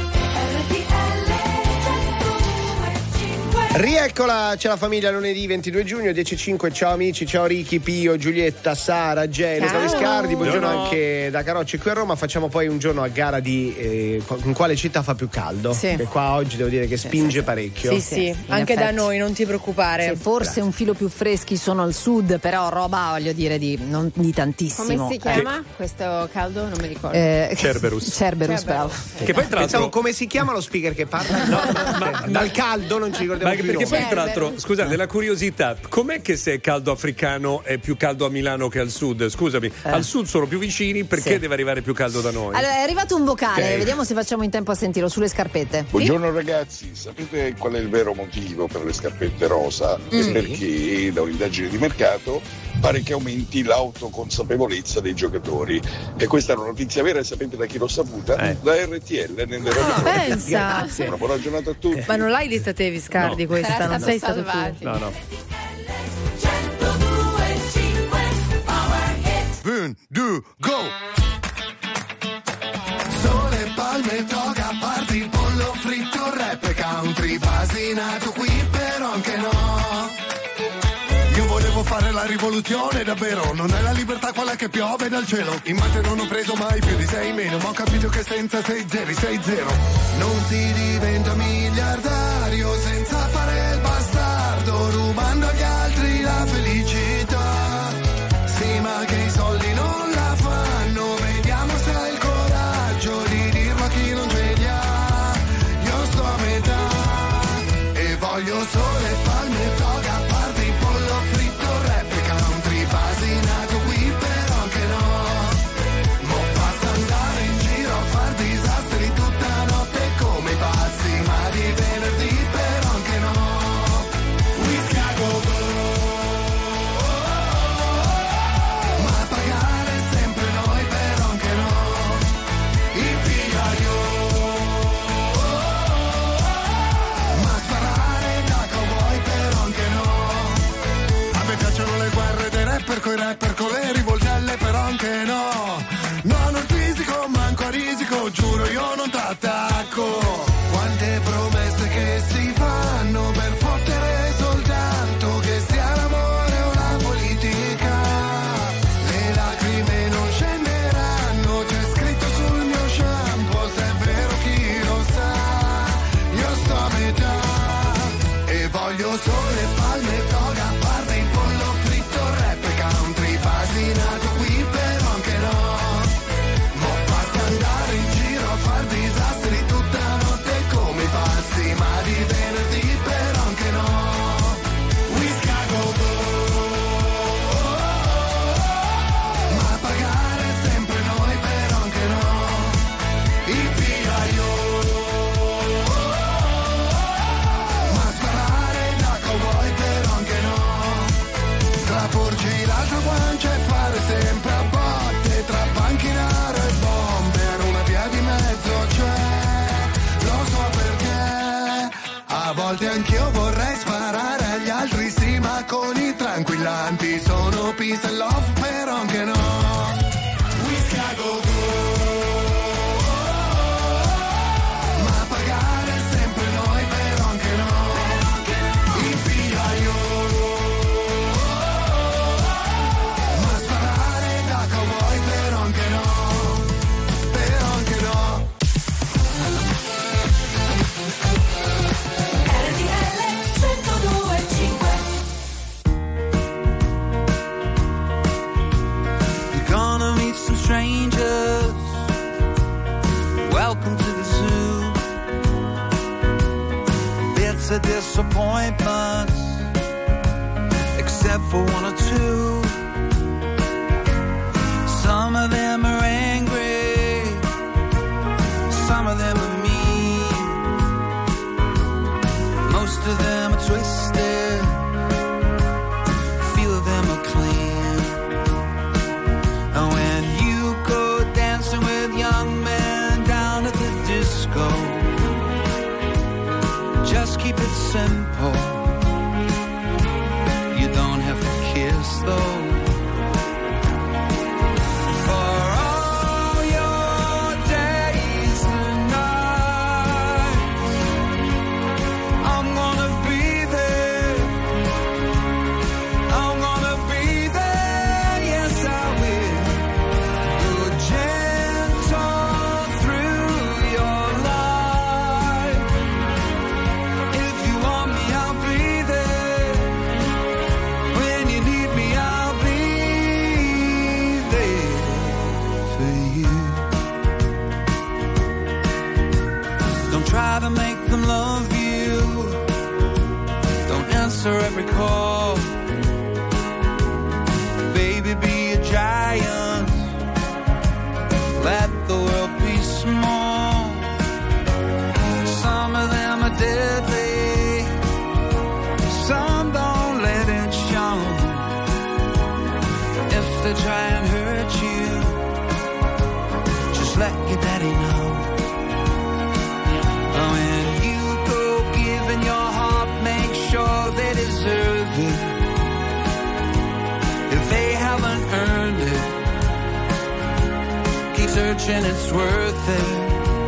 A: Rieccola, c'è la famiglia lunedì 22 giugno 10.05. Ciao amici, ciao Ricky, Pio, Giulietta, Sara, Gelo,
D: Ciao.
A: Luca Viscardi. Buongiorno
C: Buongiorno.
A: anche da Carocci qui a Roma. Facciamo poi un giorno a gara di in quale città fa più caldo.
B: Sì.
A: Che qua oggi devo dire che spinge parecchio.
D: Sì,
B: in
D: anche da
B: effetti.
D: noi, non ti preoccupare.
B: Sì, forse un filo più freschi sono al sud, però roba, voglio dire, non di tantissimo.
F: Come si chiama questo caldo? Non mi ricordo.
C: Cerberus.
B: Cerberus, bravo.
C: Che poi tra
A: Pensavo
C: l'altro
A: come si chiama lo speaker che parla? No, dal caldo non ci ricordiamo
C: ma
A: più
C: perché
A: il nome.
C: poi tra l'altro, scusate, la curiosità, com'è che se è caldo africano è più caldo a Milano che al sud? Scusami, al sud sono più vicini, perché
B: Sì.
C: deve arrivare più caldo da noi?
B: Allora, è arrivato un vocale,
C: Ok.
B: vediamo se facciamo in tempo a sentirlo, sulle scarpette.
P: Buongiorno ragazzi, sapete qual è il vero motivo per le scarpette rosa? È perché da un'indagine di mercato pare che aumenti l'autoconsapevolezza dei giocatori. E questa è una notizia vera, e sapete da chi l'ho saputa? Da RTL nelle radio.
D: Pensa.
P: Una buona giornata a tutti.
D: Ma non l'hai lista te, Viscardi, questa?
F: Sarà
D: Non
F: stato
D: sei stato tu.
F: salvati.
C: No.
K: 1, 2, go! Sole, palme, toga, party, pollo fritto, rap, country, basinato qui, però anche no. Io volevo fare la rivoluzione, davvero, non è la libertà quella che piove dal cielo. In mate non ho preso mai più di 6 meno, ma ho capito che senza 6 zeri, 6 0 non si diventa miliardario senza fare il bastardo, rubando agli altri la felicità. Sì, ma che i soldi non la fanno, vediamo se hai il coraggio di dirlo a chi non ce li ha. Io sto a metà e voglio sole, palme, toga, party, pollo fritto, rap, country, basinato qui, però anche no. Mo basta andare in giro a far disastri tutta notte come i pazzi, ma di venerdì però anche no. Whisky a go-go, ma a pagare sempre noi però anche no. Il pigliaio, ma sparare da cowboy però anche no. A me piacciono le guerre dei rapper coi rapper con le rivoltelle però anche no. No, hanno il fisico, manco a risico, giuro io non t'attacco. Quante promesse che si fanno per fottere soltanto che sia l'amore o la politica. Le lacrime non scenderanno, c'è scritto sul mio shampoo, se è vero chi lo sa. Io sto a metà e voglio sole, palme, toga, party, pollo fritto, rap, country, basinato qui però anche no. Mo basta andare in giro a far disastri tutta notte come i pazzi, ma di venerdì però anche no. Whisky a go-go, ma a pagare sempre noi però anche no. Il pigliaio, ma sparare da cowboy però anche no. Tra porgi l'altra guancia e fare sempre a botte, tra panchinaro e bomber, una via di mezzo c'è. Lo so perché a volte anch'io vorrei sparare agli altri, sì, ma con i tranquillanti sono peace and love però anche no. Whisky a go-go, ma a pagare sempre noi però anche no. Il pigliaio, ma sparare da strangers. Welcome to the zoo. Bits of disappointments, except for one or two. Some of them are angry, some of them are mean, most of them are twisted, few of them are clean. And when you go dancing with young men down at the disco, just keep it simple. You don't have to kiss though. Try to make them love you. Don't answer every call. Baby, be a giant. Let the world be small. Some of them are deadly. Some don't let it show. If they try and hurt you, just let your daddy know. When you go giving your heart, make sure they deserve it. If they haven't earned it, keep searching, it's worth it.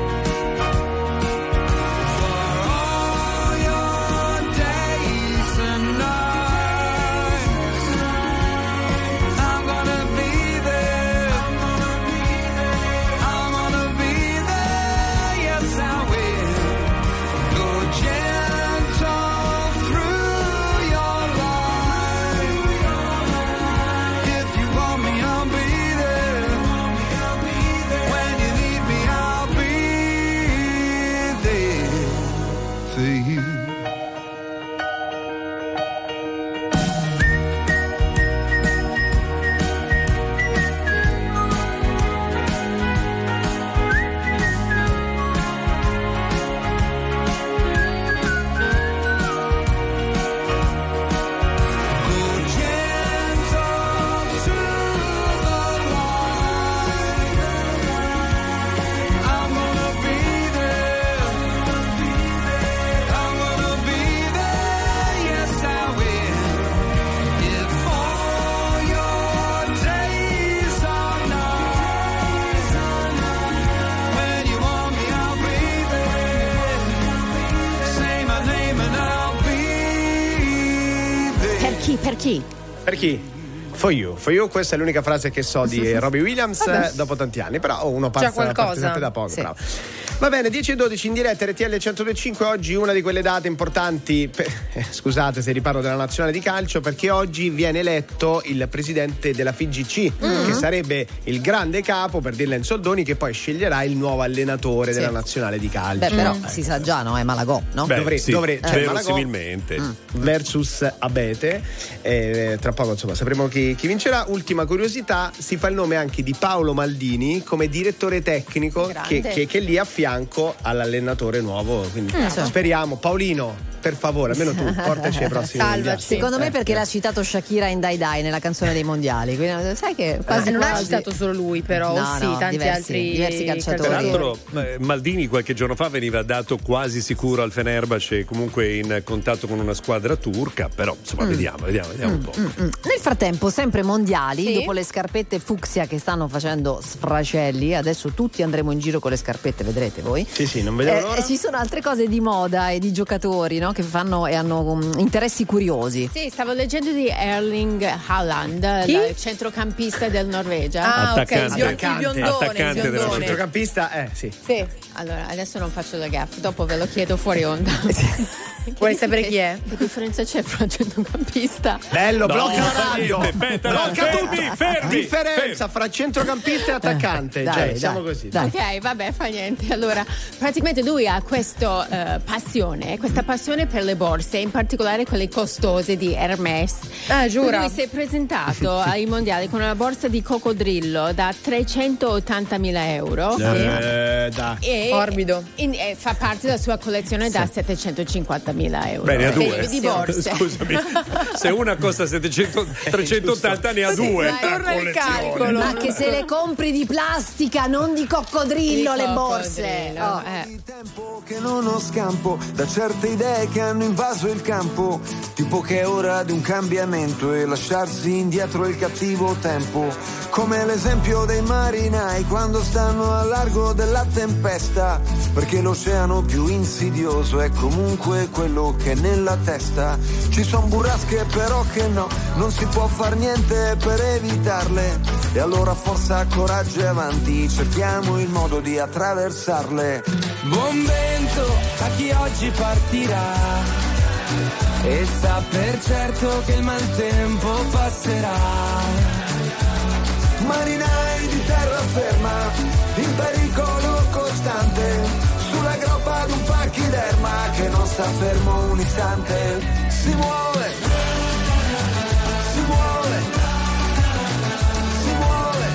B: Per chi?
A: Per chi? For you. For you, questa è l'unica frase che so di Robbie Williams dopo tanti anni, però uno parte sempre da poco. Sì. Bravo. Va bene, 10:12 in diretta RTL 102.5. Oggi una di quelle date importanti, scusate se riparlo della nazionale di calcio, perché oggi viene eletto il presidente della FIGC, che sarebbe il grande capo, per dirla in soldoni, che poi sceglierà il nuovo allenatore della nazionale di calcio.
B: Beh, però si sa già, no? È Malagò, no?
A: Dovrebbe
C: verosimilmente
A: versus Abete. Tra poco insomma sapremo chi vincerà. Ultima curiosità, si fa il nome anche di Paolo Maldini come direttore tecnico che è lì a fianco all'allenatore nuovo, quindi speriamo. Paolino, per favore, almeno tu portaci ai prossimi mondiali.
B: Secondo me perché l'ha citato Shakira in Dai Dai nella canzone dei mondiali, quindi sai che quasi
D: non ha citato solo lui, però tanti
B: diversi calciatori.
C: Peraltro Maldini qualche giorno fa veniva dato quasi sicuro al Fenerbahce, comunque in contatto con una squadra turca, però insomma vediamo un po'.
B: Nel frattempo, sempre mondiali, dopo le scarpette fucsia che stanno facendo sfracelli, adesso tutti andremo in giro con le scarpette, vedrete voi.
A: Sì, non vediamo l'ora.
B: Ci sono altre cose di moda e di giocatori, no? Che fanno e hanno interessi curiosi.
F: Sì, stavo leggendo di Erling Haaland, il centrocampista del Norvegia.
A: Attaccante
F: il
A: centrocampista, sì.
F: Allora, adesso non faccio la gaffe, dopo ve lo chiedo fuori onda.
D: Vuoi sapere chi è?
F: Che differenza c'è fra un centrocampista?
A: Bello, blocca la radio.
C: Blocca
A: fermi. Differenza fra centrocampista e attaccante.
B: Dai,
A: siamo così.
B: Dai.
F: Ok, vabbè, fa niente. Allora, praticamente lui ha questa passione per le borse, in particolare quelle costose di Hermès.
D: Ah, giura.
F: Lui si è presentato ai mondiali con una borsa di coccodrillo da 380.000 euro. E
D: orbido.
F: Fa parte della sua collezione da 750.000 euro.
C: Bene, a due.
F: Di borse.
C: Scusami, se una costa 380 ne ha due.
D: Torna il calcolo.
B: Ma che se le compri di plastica, non di coccodrillo, le borse.
K: Il tempo che non ho scampo da certe idee che hanno invaso il campo, tipo che è ora di un cambiamento e lasciarsi indietro il cattivo tempo, come l'esempio dei marinai quando stanno a largo della tempesta, perché l'oceano più insidioso è comunque quello che è nella testa. Ci son burrasche però che no, non si può far niente per evitarle, e allora forza, coraggio e avanti, cerchiamo il modo di attraversarle.
Q: Buon vento a chi oggi partirà e sa per certo che il maltempo passerà.
K: Marinai di terraferma, in pericolo costante, sulla groppa di un pachiderma che non sta fermo un istante. Si muove, si muove, si muove.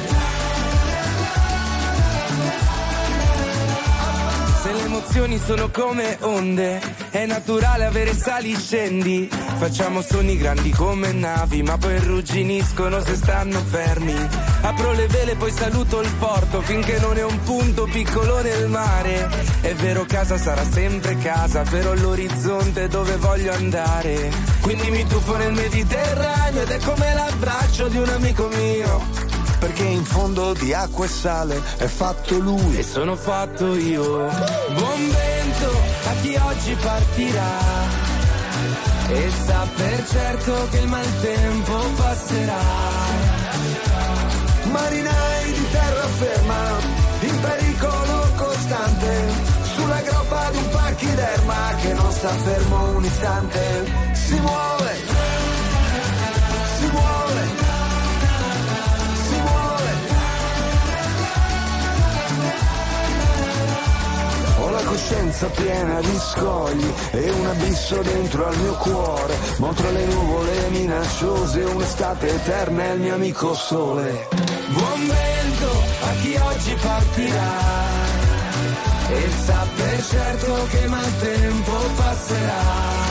Q: Se le emozioni sono come onde, è naturale avere sali e scendi. Facciamo sogni grandi come navi, ma poi rugginiscono se stanno fermi. Apro le vele, poi saluto il porto, finché non è un punto piccolo nel mare. È vero, casa sarà sempre casa, però l'orizzonte è dove voglio andare. Quindi mi tuffo nel Mediterraneo ed è come l'abbraccio di un amico mio,
K: perché in fondo di acqua e sale è fatto lui
Q: e sono fatto io. Buon vento a chi oggi partirà e sa per certo che il maltempo passerà.
K: Marinai di terraferma, in pericolo costante, sulla groppa di un pachiderma che non sta fermo un istante. Si muove, si muove, si muove. Ho la coscienza piena di scogli e un abisso dentro al mio cuore, ma tra le nuvole minacciose un'estate eterna è il mio amico sole.
Q: Buon vento a chi oggi partirà e sa per certo che il maltempo passerà.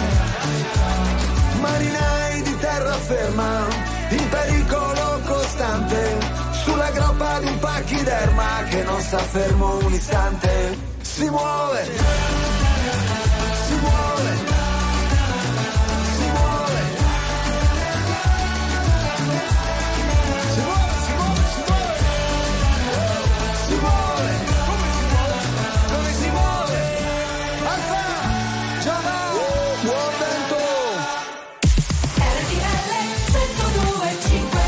K: Marinai di terraferma, in pericolo costante, sulla groppa di un pachiderma che non sta fermo un istante. Si muove, si muove, si muove, si muove, si muove, si muove, si muove, come si muove? Alfa, già va, buon vento.
H: RTL 102.5.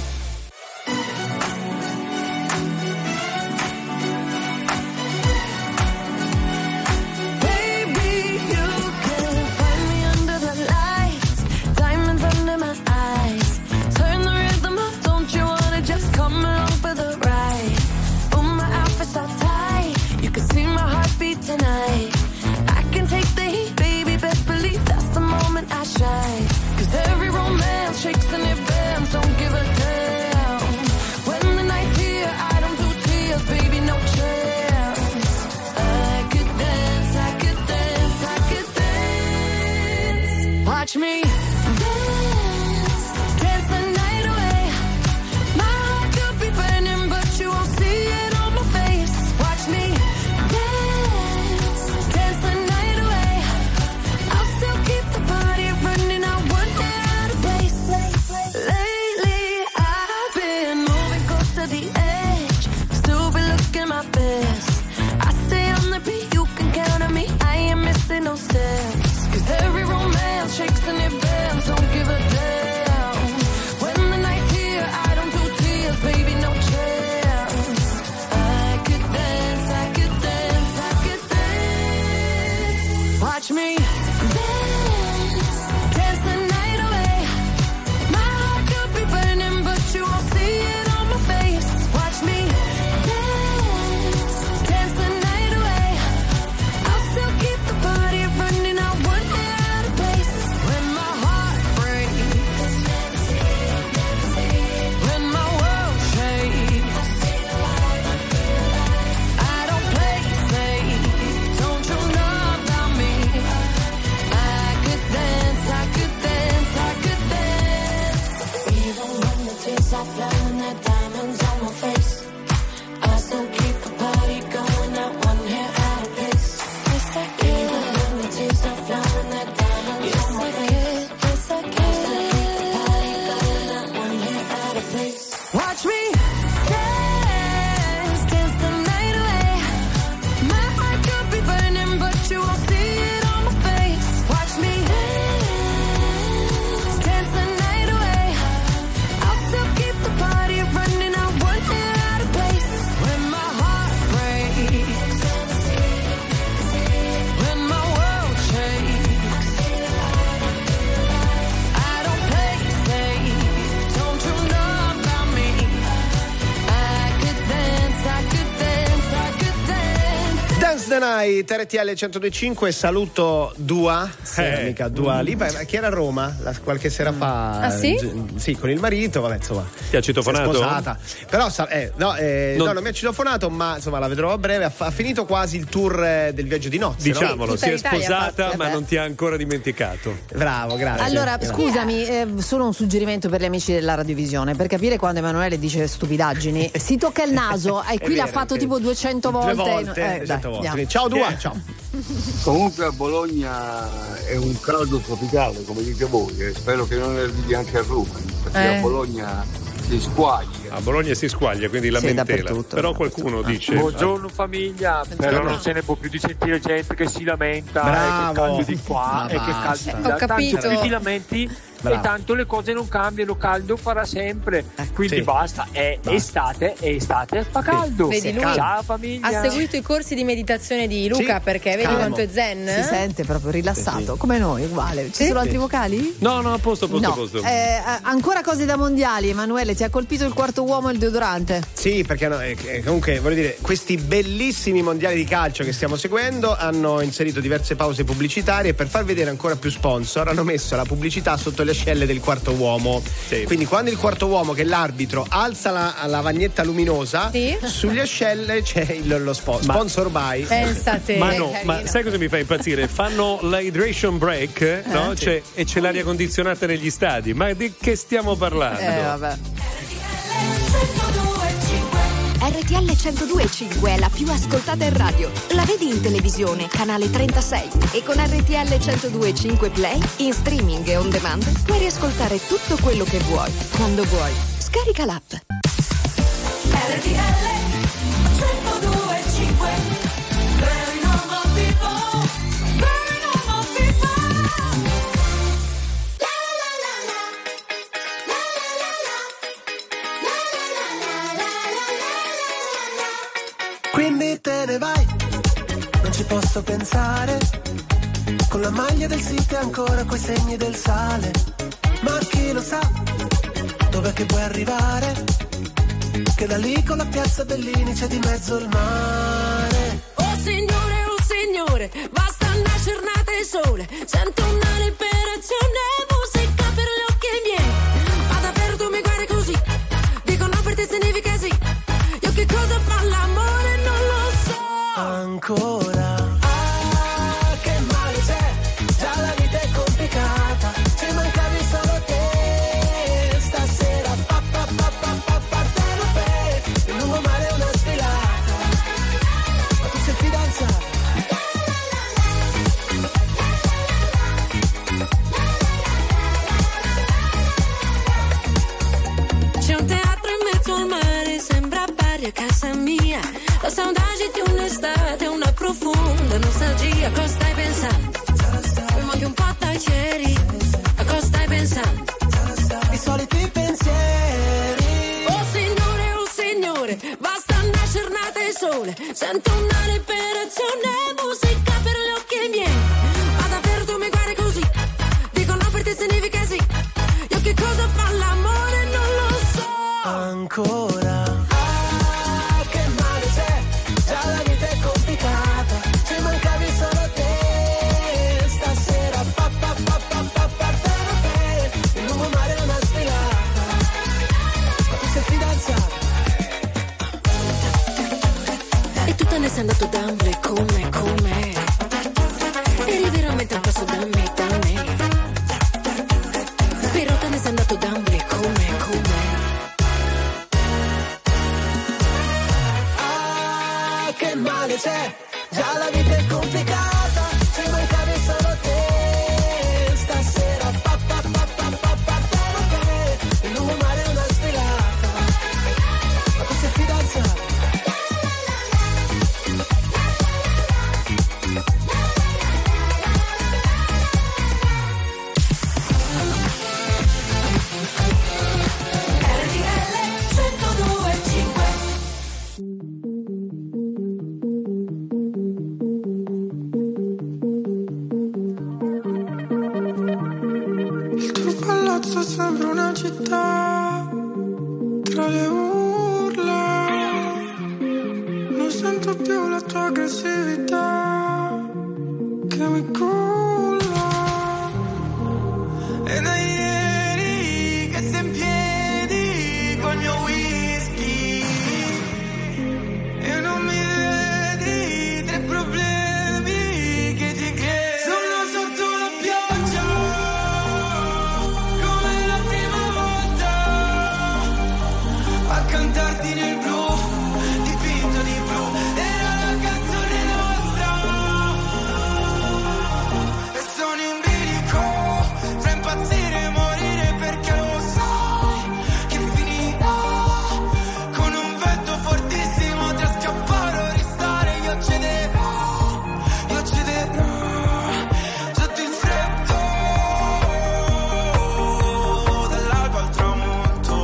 O: Tonight, I can take the heat, baby, best believe that's the moment I shine. 'Cause every romance shakes and it bends, don't give a damn. When the night's here, I don't do tears, baby, no chance. I could dance, I could dance, I could dance. Watch me dance, dance the night away. My heart could be burning, but you won't see it on my face. Watch me no steps, 'cause every romance shakes and it
H: tears are flowing, the diamonds on my face. I still keep the party going, not one hair out of place. Yes, I can. Even when the tears are flowing, the diamonds on my face. Yes, I can. I still keep the party going, not one hair out of place.
O: Watch me dance, dance the night away. My heart could be burning, but you won't see it on my face. Watch me dance, dance the night away. I'll still keep the party running, I want it out of place. When my heart breaks, when my world shakes, I don't play safe, don't you know about me? I could dance, I could dance, I could dance.
A: Dance the Night, RTL 102.5. Saluto Dua, amica Dua Lipa, che era a Roma qualche sera fa.
D: Ah, sì?
A: Sì, con il marito, vabbè, insomma.
C: Ti ha citofonato?
A: Si è sposata. Però non mi ha citofonato, ma insomma la vedrò a breve. Ha finito quasi il tour del viaggio di nozze.
C: Diciamolo,
A: no?
C: si è sposata, ma non ti ha ancora dimenticato.
A: Bravo, grazie.
B: Allora, scusami, solo un suggerimento per gli amici della radiovisione, per capire quando Emanuele dice stupidaggini, si tocca il naso, e qui l'ha fatto tipo 200 volte.
A: 200 volte. Ciao Dua, ciao.
R: Comunque a Bologna è un caldo tropicale, come dite voi, e spero che non arrivi anche a Roma, perché a Bologna si squaglia.
C: A Bologna si squaglia, quindi lamentela. Però qualcuno dice:
N: buongiorno famiglia, però non se ne può più di sentire gente che si lamenta, che caldo di qua e che caldo di là. Tanto più ti lamenti e tanto le cose non cambiano, caldo farà sempre, quindi basta, è estate fa caldo.
D: Vedi, lui
N: ciao famiglia.
D: ha seguito i corsi di meditazione di Luca, perché vedi quanto è zen.
B: Si sente proprio rilassato, come noi, uguale. Ci sono altri vocali?
C: No, a posto.
B: Ancora cose da mondiali. Emanuele, ti ha colpito il quarto uomo e il deodorante?
A: Sì, perché comunque voglio dire, questi bellissimi mondiali di calcio che stiamo seguendo hanno inserito diverse pause pubblicitarie e per far vedere ancora più sponsor hanno messo la pubblicità sotto le ascelle del quarto uomo. Quindi quando il quarto uomo, che è l'arbitro, alza la lavagnetta luminosa, sulle ascelle c'è lo sponsor by.
D: Pensate.
C: Ma sai cosa mi fa impazzire? Fanno l'hydration break, no? E c'è l'aria condizionata negli stadi. Ma di che stiamo parlando?
B: Vabbè.
J: RTL 102.5 è la più ascoltata in radio. La vedi in televisione, canale 36. E con RTL 102.5 Play, in streaming e on demand, puoi riascoltare tutto quello che vuoi, quando vuoi. Scarica l'app.
H: RTL 102.5. Very normal people, very normal people.
O: Quindi te ne vai, non ci posso pensare. Con la maglia del City ancora coi segni del sale. Ma chi lo sa dov'è che puoi arrivare? Che da lì con la piazza Bellini c'è di mezzo il mare.
H: Oh signore, basta una giornata di sole. Sento una liberazione, musica per gli occhi miei. Ma davvero tu mi guardi così? Dico no, per te significa sì. Io che cosa fa l'amore non lo so.
O: Ancora. Ah, che male c'è, già la vita è complicata. Ci mancavi solo te. Stasera parte il lungomare è una sfilata. Ma tu sei fidanzata?
H: C'è un teatro in mezzo al mare, sembra pari a casa mia. La saudade di un'estate, una profonda nostalgia. A cosa stai pensando? Mi manchi un po' da ieri. A cosa stai pensando?
O: I soliti pensieri.
H: Oh signore, basta una giornata di sole. Sento una liberazione, musica per gli occhi miei. Ma davvero tu mi guardi così? Dico no, per te significa sì. Io che cosa fa l'amore non lo so.
O: Ancora. Ah, che male c'è, già la vita è complicata. Ci mancavi solo te. Stasera parte il lungomare è una sfilata. Ma tu sei fidanzata?
H: E tu te ne sei andato da me come. Eri veramente un passo da me. Però te ne sei andato da me come.
O: soluzione c'è, già la vita è complicata, ci mancavi solo te, stasera partiamo che il lungomare è una sfilata, ma tu sei fidanzata.
K: Sembra una città tra le urla, non sento più la tua aggressività che mi culla. E da ieri che sei in piedi col mio whisky e non mi vedi tre problemi che ti crei. Sono sotto la pioggia a cantarti nel blu, dipinto di blu, era la canzone nostra. E sono in bilico, fra impazzire e morire perché lo sai che finirà con un vento fortissimo tra scappare o restare. Io cederò sotto il freddo dall'alba al tramonto.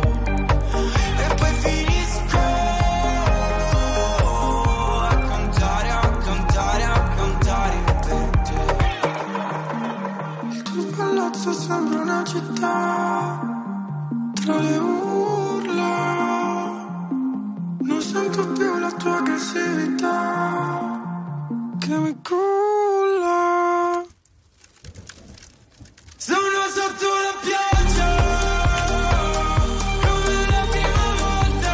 K: Sembra una città tra le urla, non sento più la tua aggressività che mi culla. Sono sotto la pioggia come la prima volta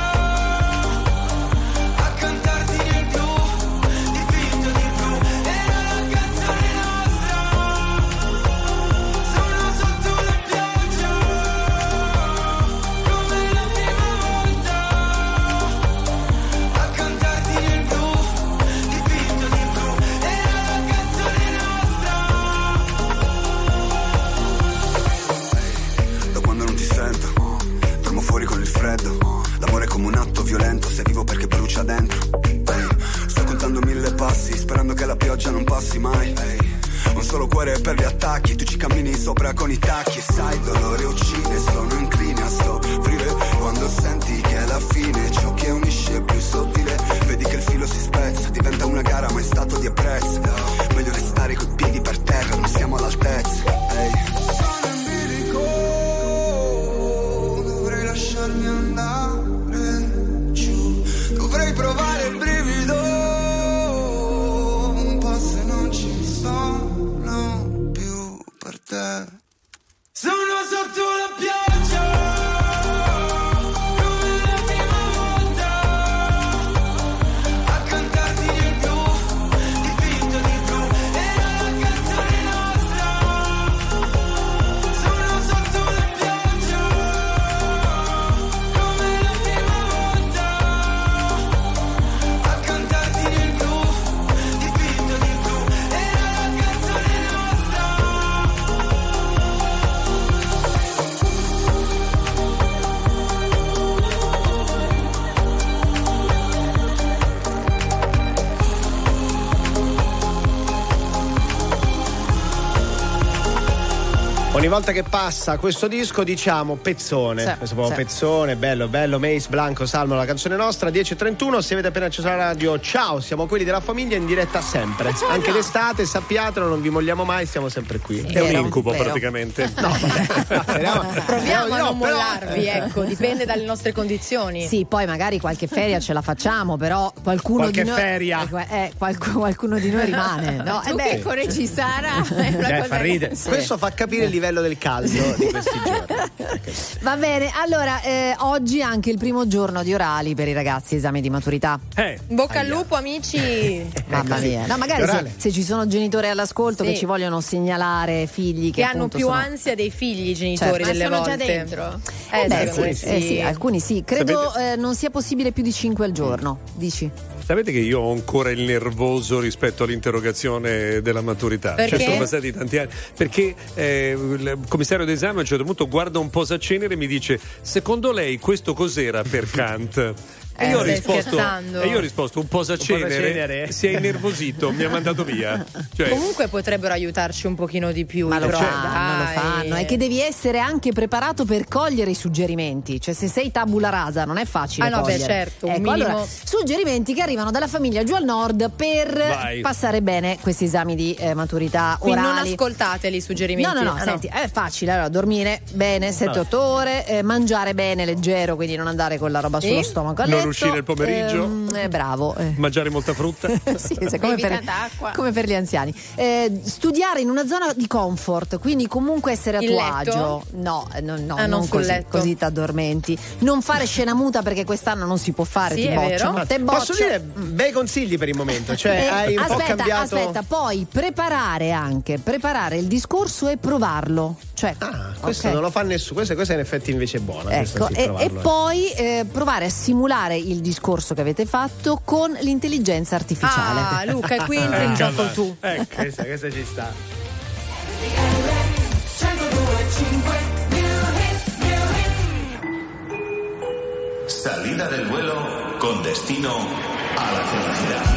K: a cantarti nel blu, dipinto di blu, era la canzone nostra. L'amore è come un atto violento, se vivo perché brucia dentro. Sto contando 1000 passi, sperando che la pioggia non passi mai. Un solo cuore per gli attacchi, tu ci cammini sopra con i tacchi. Sai, il dolore uccide, sono incline a soffrire quando senti che è la fine, ciò che unisce è più sottile. Vedi che il filo si spezza, diventa una gara ma è stato di apprezzo. Meglio restare coi piedi per terra, non siamo all'altezza. Sono in bilico, dovrei lasciarmi andare giù, dovrei provare il brivido un po' se non ci sono più per te. Sono sotto la pioggia come la prima volta a cantarti nel blu, dipinto di blu, era la canzone nostra. Sono sotto la pioggia come la prima volta a cantarti nel blu, dipinto di blu, era la canzone nostra.
A: Ogni volta che passa questo disco diciamo pezzone, questo proprio pezzone, bello, Mace, Blanco, Salmo, la canzone nostra, 10:31, se avete appena acceso la radio, ciao, siamo quelli della famiglia in diretta sempre, anche d'estate, sappiatelo, non vi molliamo mai, siamo sempre qui.
C: È un incubo praticamente.
A: No, vabbè.
D: Proviamo a non mollarvi, ecco, dipende dalle nostre condizioni.
B: Sì, poi magari qualche feria ce la facciamo, però qualcuno di noi qualcuno di noi rimane. No,
F: tu che correggi Sara è una cosa
A: fa ridere.
B: Sì.
A: Questo fa capire il livello del caldo di questi giorni.
B: Va bene, allora oggi è anche il primo giorno di orali per i ragazzi, esame di maturità.
D: Bocca al lupo, amici.
B: Mamma mia. No, magari se ci sono genitori all'ascolto che ci vogliono segnalare figli che
D: hanno più ansia dei figli, i genitori, delle
F: sono
D: volte.
F: già dentro.
B: Sì, alcuni sì. Credo non sia possibile più di 5 al giorno, dici?
C: Sapete che io ho ancora il nervoso rispetto all'interrogazione della maturità?
D: Perché?
C: Sono passati tanti anni. Perché il commissario d'esame a un certo punto guarda un posacenere e mi dice: secondo lei questo cos'era per Kant? E io ho risposto un posacenere, si è innervosito, mi ha mandato via. Cioè,
D: comunque potrebbero aiutarci un pochino di più.
B: Ma lo fanno. È che devi essere anche preparato per cogliere i suggerimenti. Cioè, se sei tabula rasa non è facile cogliere.
D: Beh, certo.
B: Ecco, allora, suggerimenti che arrivano dalla famiglia giù al nord per passare bene questi esami di maturità orali.
D: Quindi non ascoltateli i suggerimenti.
B: No, senti, è facile. Allora, dormire bene 7-8 ore, mangiare bene, leggero, quindi non andare con la roba sullo stomaco.
C: Non uscire il pomeriggio,
B: bravo,
C: mangiare molta frutta,
B: sì, come per gli anziani, studiare in una zona di comfort, quindi comunque essere a tuo agio. Non così ti addormenti, non fare scena muta perché quest'anno non si può fare, ti bocciano.
A: Posso dire bei consigli per il momento, cioè hai un po' cambiato.
B: Aspetta, poi preparare il discorso e provarlo, cioè
A: questo non lo fa nessuno, questa in effetti invece è buona,
B: ecco, e poi provare a simulare il discorso che avete fatto con l'intelligenza artificiale.
D: Luca, e qui entri in gioco tu.
A: Questa ci sta.
S: Salida del vuelo con destino a la felicidad.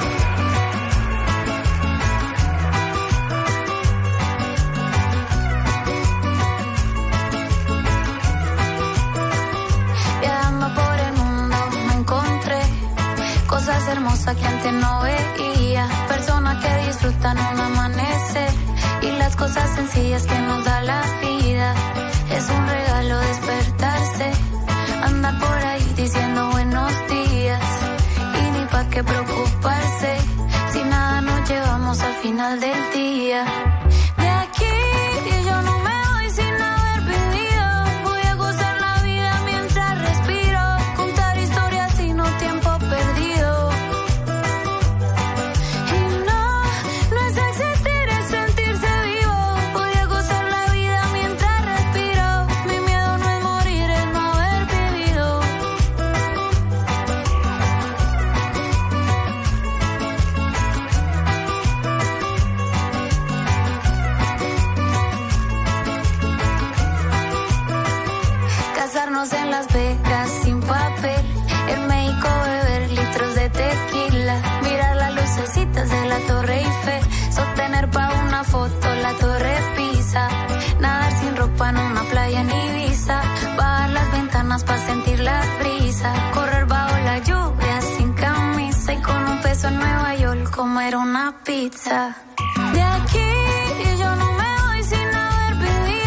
T: Cosas hermosas que antes no veía, personas que disfrutan un amanecer y las cosas sencillas que nos da la vida. Es un regalo despertarse, andar por ahí diciendo buenos días y ni pa' qué preocuparse si nada nos llevamos al final del día. De aquí yo no me voy sin haber vivido, voy a gozar la vida mientras respiro, contar historias y no tiempo perdido. En Las Vegas sin papel, en México beber litros de tequila, mirar las lucecitas de la Torre Eiffel, sostener pa' una foto la Torre Pisa, nadar sin ropa en una playa en Ibiza, bajar las ventanas pa' sentir la brisa, correr bajo la lluvia sin camisa y con un peso en Nueva York comer una pizza. De aquí yo no me voy sin haber vivido.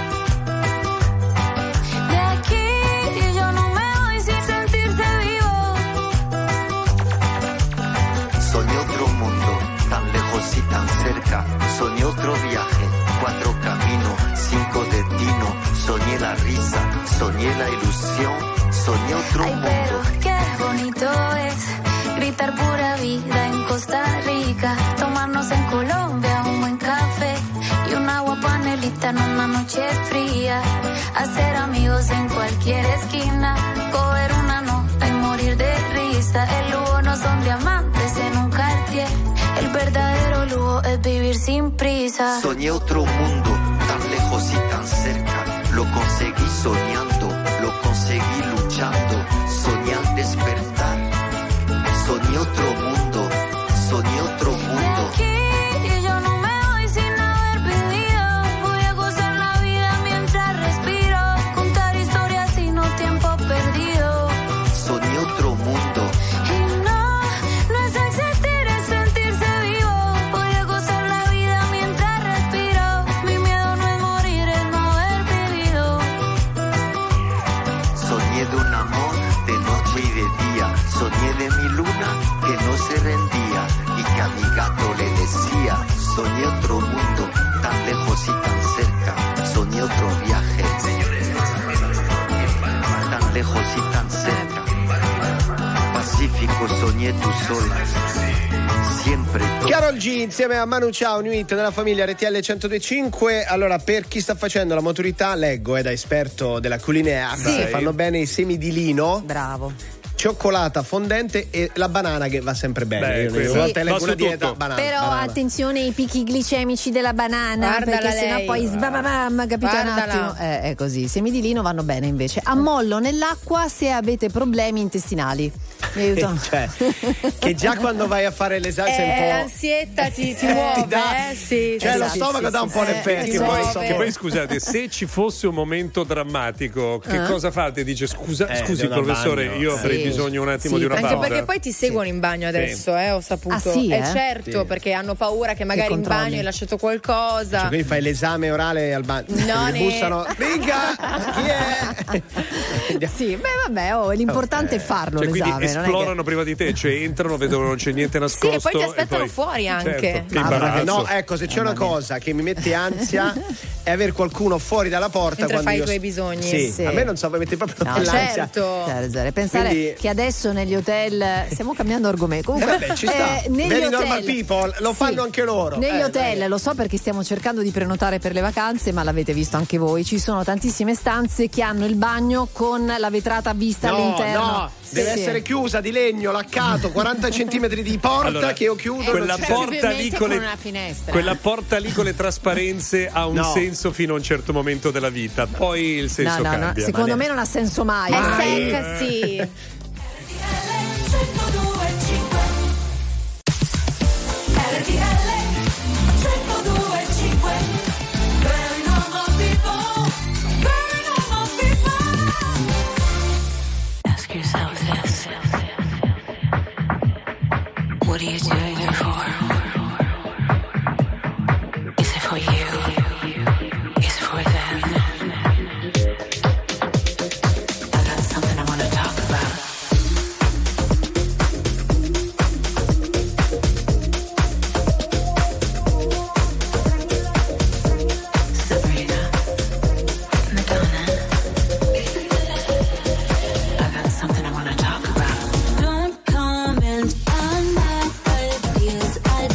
U: Soñé otro mundo, tan lejos y tan cerca. Soñé otro viaje, 4 caminos, 5 destinos. Soñé la risa, soñé la ilusión. Soñé otro mundo.
T: Pero qué bonito es gritar pura vida en Costa Rica. Tomarnos en Colombia un buen café y un agua panelita en una noche fría. Hacer amigos en cualquier esquina. Coger una nota y morir de risa. El lujo no son diamantes en un Cartier. El verdadero lujo es vivir sin prisa.
U: Soñé otro mundo, tan lejos y tan cerca. Lo conseguí soñando, lo conseguí luchando. Soñé al despertar. Soñé otro mundo, soñé otro mundo.
T: Y yo no me voy sin haber vivido. Voy a gozar la vida mientras respiro. Contar historias y no tiempo perdido.
U: Soñé otro mundo. Soñé de mi luna que no se rendía y que a mi gato le decía. Soñé otro mundo, tan lejos y tan cerca. Soñé otro viaje, tan lejos y tan cerca. Pacífico, soñé tus olas. Sempre.
A: Karol G insieme a Manu Chao, new hit della famiglia RTL 102.5. Allora, per chi sta facendo la maturità, leggo da esperto della culinea, fanno bene i semi di lino.
B: Bravo.
A: cioccolata fondente e la banana che va sempre bene.
C: Beh,
A: una volta leggo una dieta, banana.
B: Però
A: banana.
B: attenzione ai picchi glicemici della banana,
D: Guardala
B: perché sennò
D: lei.
B: poi sbababam, capito un
D: Guardala.
B: attimo? È così. Semi di lino vanno bene invece. Ammollo nell'acqua se avete problemi intestinali. Mi aiutano.
A: Cioè, che già quando vai a fare l'esame sei un po'.
D: L'ansietta ti muove, sì.
A: Cioè, lo
D: sì,
A: stomaco
D: sì,
A: dà un po' l'effetto.
D: ti muove.
C: Che poi scusate, se ci fosse un momento drammatico, che cosa fate? Dice scusi
A: devo al
C: professore,
A: bagno.
C: io avrei bisogno un attimo di una
D: anche
C: pausa.
D: perché poi ti seguono in bagno adesso, ho saputo.
B: Ah, sì,
D: certo,
A: Sì.
D: perché hanno paura che magari in
B: controlli.
D: bagno hai lasciato qualcosa.
A: Cioè, quindi fai l'esame orale al bagno.
D: No,
A: Mi bussano. Minchia! Chi è?
B: Sì, beh vabbè, l'importante è farlo
C: Cioè, quindi
B: l'esame. non è che-
C: esplorano prima di te, cioè entrano, vedono non c'è niente nascosto.
D: Sì, e poi ti aspettano fuori anche.
C: Certo, che
A: Ah,
C: imbarazzo.
A: no, ecco, se c'è una cosa che mi mette ansia è avere qualcuno fuori dalla porta
D: Mentre
A: quando
D: fai
A: io
D: i tuoi bisogni.
A: Sì,
B: Sì.
A: a me non so, mi mette proprio
B: No,
A: dell'ansia.
D: certo.
B: Pensare
A: Quindi-
B: che adesso negli hotel stiamo cambiando argomento. Comunque,
A: vabbè, ci sta.
B: negli
A: Very
B: hotel,
A: normal people, lo fanno anche loro.
B: Negli hotel,
A: dai.
B: lo so perché stiamo cercando di prenotare per le vacanze, ma l'avete visto anche voi. Ci sono tantissime stanze che hanno il bagno con la vetrata vista all'interno.
A: No, deve
B: Sì.
A: essere chiusa di legno, laccato, 40 centimetri di porta
C: Allora,
A: che io chiudo.
C: quella
A: non c'è-
C: porta lì con le
F: una finestra.
C: quella porta lì con le trasparenze ha un
A: No.
C: senso fino a un certo momento della vita, poi il senso
B: No,
C: cambia.
B: secondo me non ha senso mai.
D: È
B: Mai.
D: secca, sì.
T: Ask yourself this. What are you doing it for? Is it for you? Is it for them? I got something I want to talk about. Sabrina, Madonna. I got something I want to talk about.
H: Don't comment on my ideas. I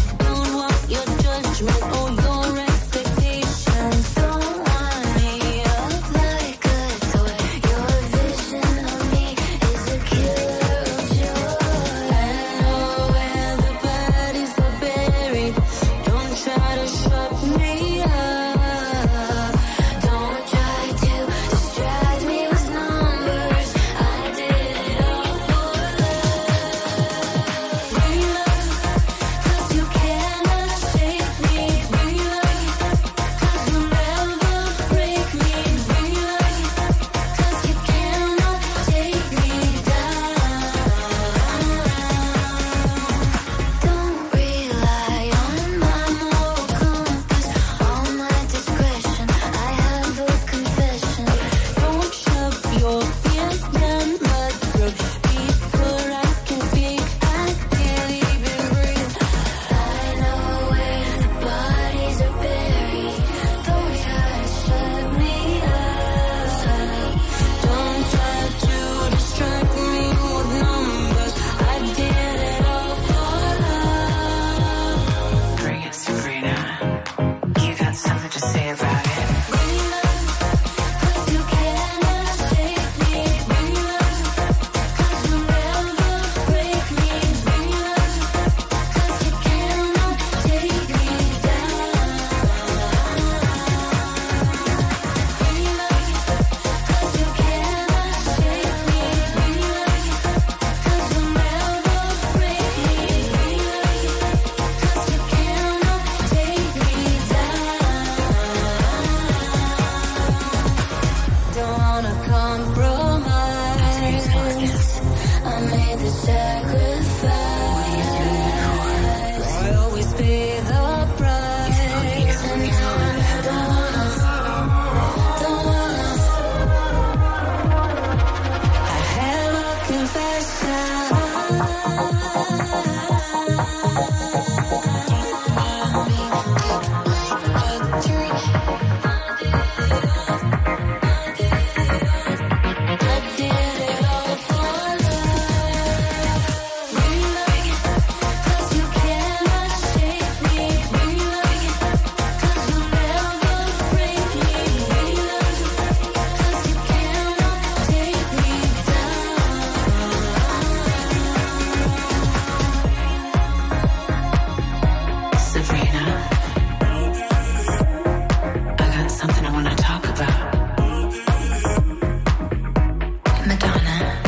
T: Donna.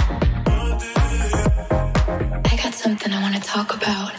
T: I got something I wanna talk about.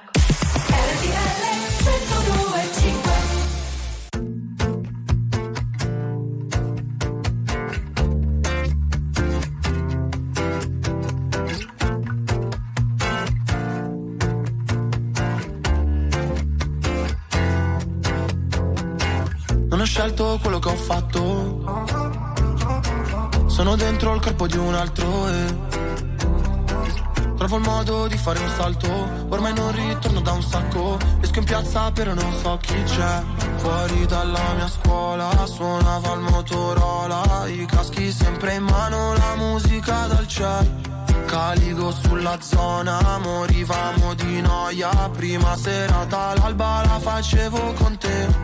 E: Non ho scelto quello che ho fatto, sono dentro il corpo di un altro e trovo il modo di fare un salto. Ormai non ritorno da un sacco, esco in piazza però non so chi c'è. Fuori dalla mia scuola suonava il Motorola, i caschi sempre in mano, la musica dal cielo. Caligo sulla zona, morivamo di noia, prima serata all'alba la facevo con te.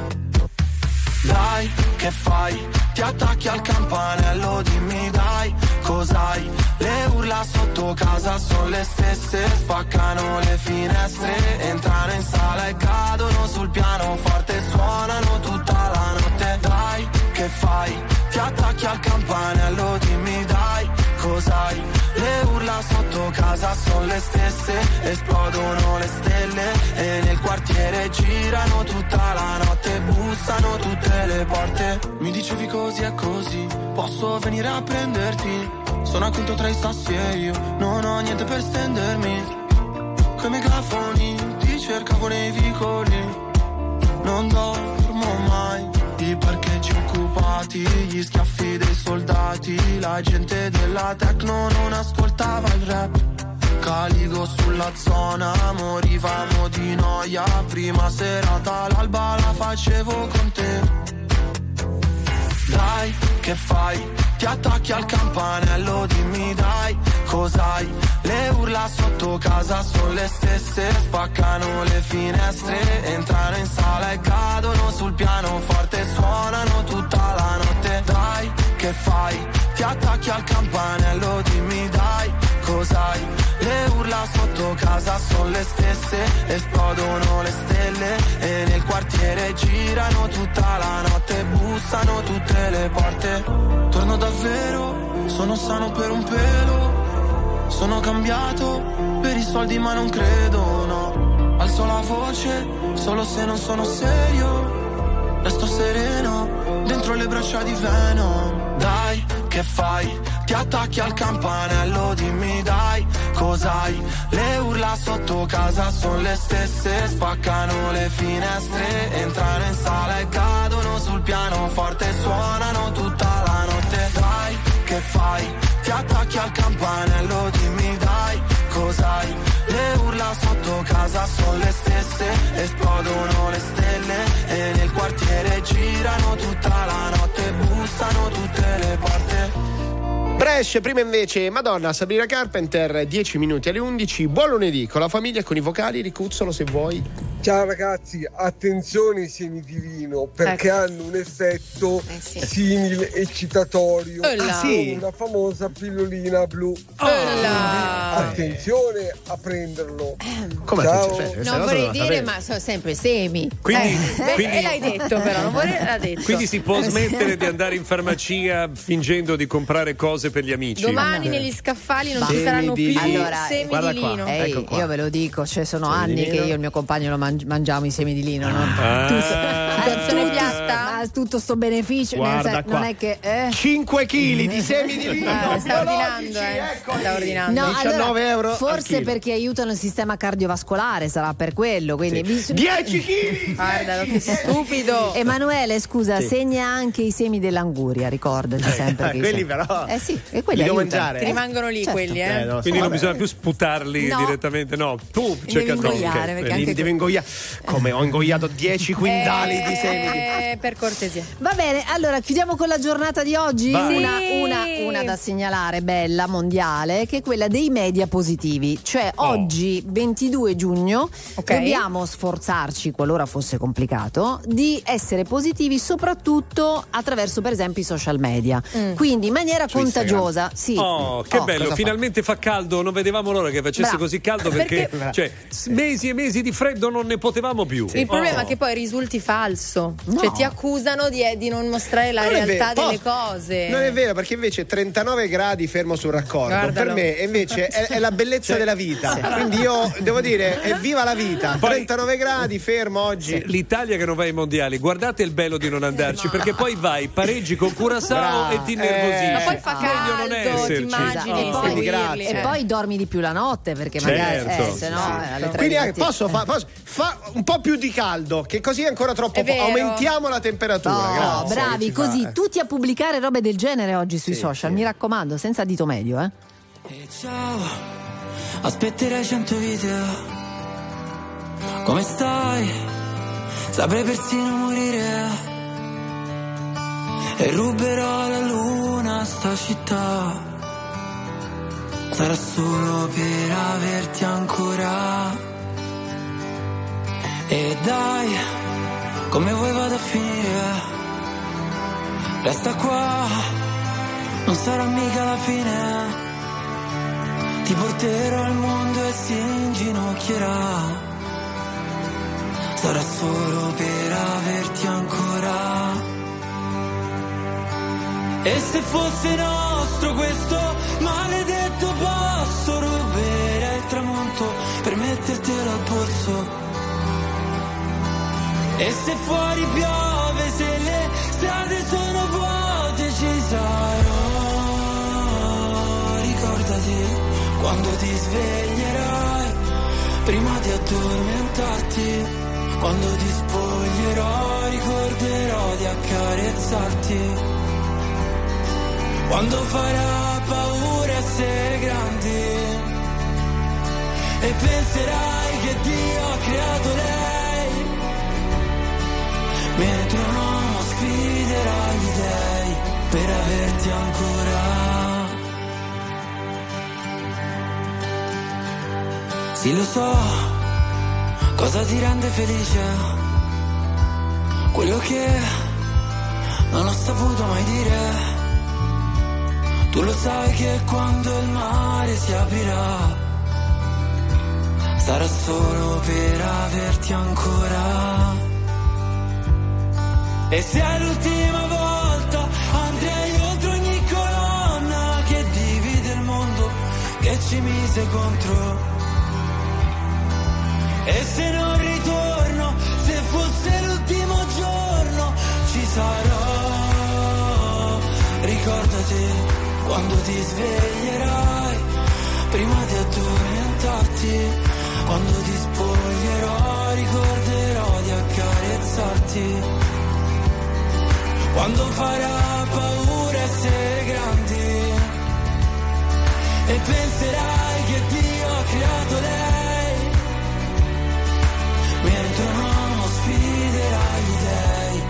E: Dai, che fai? Ti attacchi al campanello, dimmi dai, cos'hai? Le urla sotto casa sono le stesse, spaccano le finestre, entrano in sala e cadono sul pianoforte, suonano tutta la notte. Dai, che fai? Ti attacchi al campanello, dimmi dai, cos'hai? Le urla sotto casa sono le stesse, esplodono le stelle e nel quartiere girano tutta la notte, bussano tutte le porte. Mi dicevi così è così, posso venire a prenderti? Sono a quinto tra i sassi e io non ho niente per stendermi. Coi megafoni ti cercavo nei vicoli, non dormo mai. I parcheggi occupati, gli schiaffi dei soldati, la gente della techno non ascoltava il rap. Caligo sulla zona, morivamo di noia, prima serata all'alba la facevo con te. Dai, che fai? Ti attacchi al campanello, dimmi dai, cos'hai? Le urla sotto casa sono le stesse, spaccano le finestre, entrano in sala e cadono sul pianoforte, suonano tutta la notte. Dai, che fai? Ti attacchi al campanello, dimmi dai, cos'hai? Le urla sotto casa sono le stesse, esplodono le stelle e nel quartiere girano tutta la notte, bussano tutte le porte. Torno davvero, sono sano per un pelo, sono cambiato per i soldi ma non credo, no. Alzo la voce solo se non sono serio, resto sereno dentro le braccia di Venom. Dai, che fai? Ti attacchi al campanello, dimmi dai, cos'hai? Le urla sotto casa sono le stesse, spaccano le finestre, entrano in sala e cadono sul pianoforte, suonano tutta la notte. Dai, che fai? Ti attacchi al campanello, dimmi dai, cos'hai? Le urla sotto casa sono le stesse, esplodono le stelle e nel quartiere girano tutta la notte, bussano tutte le porte.
A: Brescia, prima invece Madonna, Sabrina Carpenter, 10 minuti alle 11, buon lunedì con la famiglia e con i vocali, ricuzzolo se vuoi.
V: Ciao ragazzi, attenzione ai semi di vino perché hanno un effetto simile eccitatorio, una famosa pillolina blu. Attenzione a prenderlo.
A: Come
V: ciao.
F: Non vorrei dire, ma sono sempre semi.
C: Quindi
F: e l'hai detto, però non vorrei l'ha detto.
C: Quindi si può smettere di andare in farmacia fingendo di comprare cose per gli amici.
D: Domani negli scaffali non ci saranno più semi di lino.
B: Io ve lo dico, cioè sono anni che io e il mio compagno lo mangiamo i semi di lino, tutto sto beneficio, non è che
A: 5 kg di semi di lino
D: sta ordinando,
B: no,
A: 19
B: allora,
A: euro
B: forse perché aiutano il sistema cardiovascolare, sarà per quello, quindi
A: 10 kg.
D: Guarda che stupido.
B: Emanuele, scusa, segna anche i semi dell'anguria, ricordati sempre che
A: quelli però
B: e quelli
A: devo
B: aiutano.
A: mangiare,
D: ti rimangono lì quelli,
C: quindi non bisogna più sputarli direttamente, no, tu cerca
B: devi
A: ingoiare, come ho ingoiato 10 quintali di semi
D: per cortesia.
B: Va bene, allora chiudiamo con la giornata di oggi. Una da segnalare, bella, mondiale, che è quella dei media positivi. Cioè oggi 22 giugno dobbiamo sforzarci, qualora fosse complicato, di essere positivi soprattutto attraverso per esempio i social media, quindi in maniera contagiosa.
C: Che bello, finalmente fa caldo, non vedevamo l'ora che facesse così caldo perché cioè, mesi e mesi di freddo non ne potevamo più.
D: Il problema è che poi risulti falso. falso. No. Cioè ti accusano di non mostrare la realtà delle cose.
A: Non è vero, perché invece 39 gradi fermo sul raccordo.
D: Guardalo.
A: Per me invece è la bellezza della vita. Sì. Quindi io devo dire, evviva la vita. Poi, 39 gradi fermo oggi.
C: L'Italia che non va ai mondiali, guardate il bello di non andarci, perché poi vai, pareggi con Curaçao e ti nervosisci.
D: Ma poi fa caldo,
C: non è
D: ti immagini.
B: E poi dormi di più la notte, perché magari se no alle 3
A: quindi posso fa un po' più di caldo, che così è ancora troppo aumentiamo la temperatura.
B: No, bravi, così tutti a pubblicare robe del genere oggi sui social, mi raccomando, senza dito medio,
Q: E ciao, aspetterai 100 video. Come stai? Saprei persino morire. E ruberò la luna a sta città. Sarà solo per averti ancora. E dai, come vuoi vado a finire? Resta qua, non sarà mica la fine. Ti porterò al mondo e si inginocchierà. Sarà solo per averti ancora. E se fosse nostro questo maledetto posto, ruberei il tramonto per mettertelo al polso. E se fuori piove, se le strade sono vuote, ci sarò. Ricordati quando ti sveglierai, prima di addormentarti. Quando ti spoglierò, ricorderò di accarezzarti. Quando farà paura essere grandi e penserai che Dio ha creato lei, mentre un uomo sfiderà gli dèi per averti ancora. Sì, lo so, cosa ti rende felice? Quello che non ho saputo mai dire. Tu lo sai che quando il mare si aprirà, sarà solo per averti ancora. E se è l'ultima volta andrei oltre ogni colonna che divide il mondo, che ci mise contro. E se non ritorno, se fosse l'ultimo giorno, ci sarò. Ricordati quando ti sveglierai, prima di addormentarti. Quando ti spoglierò, ricorderò di accarezzarti. Quando farà paura essere grandi e penserai che Dio ha creato lei, mentre un uomo sfiderà gli dèi.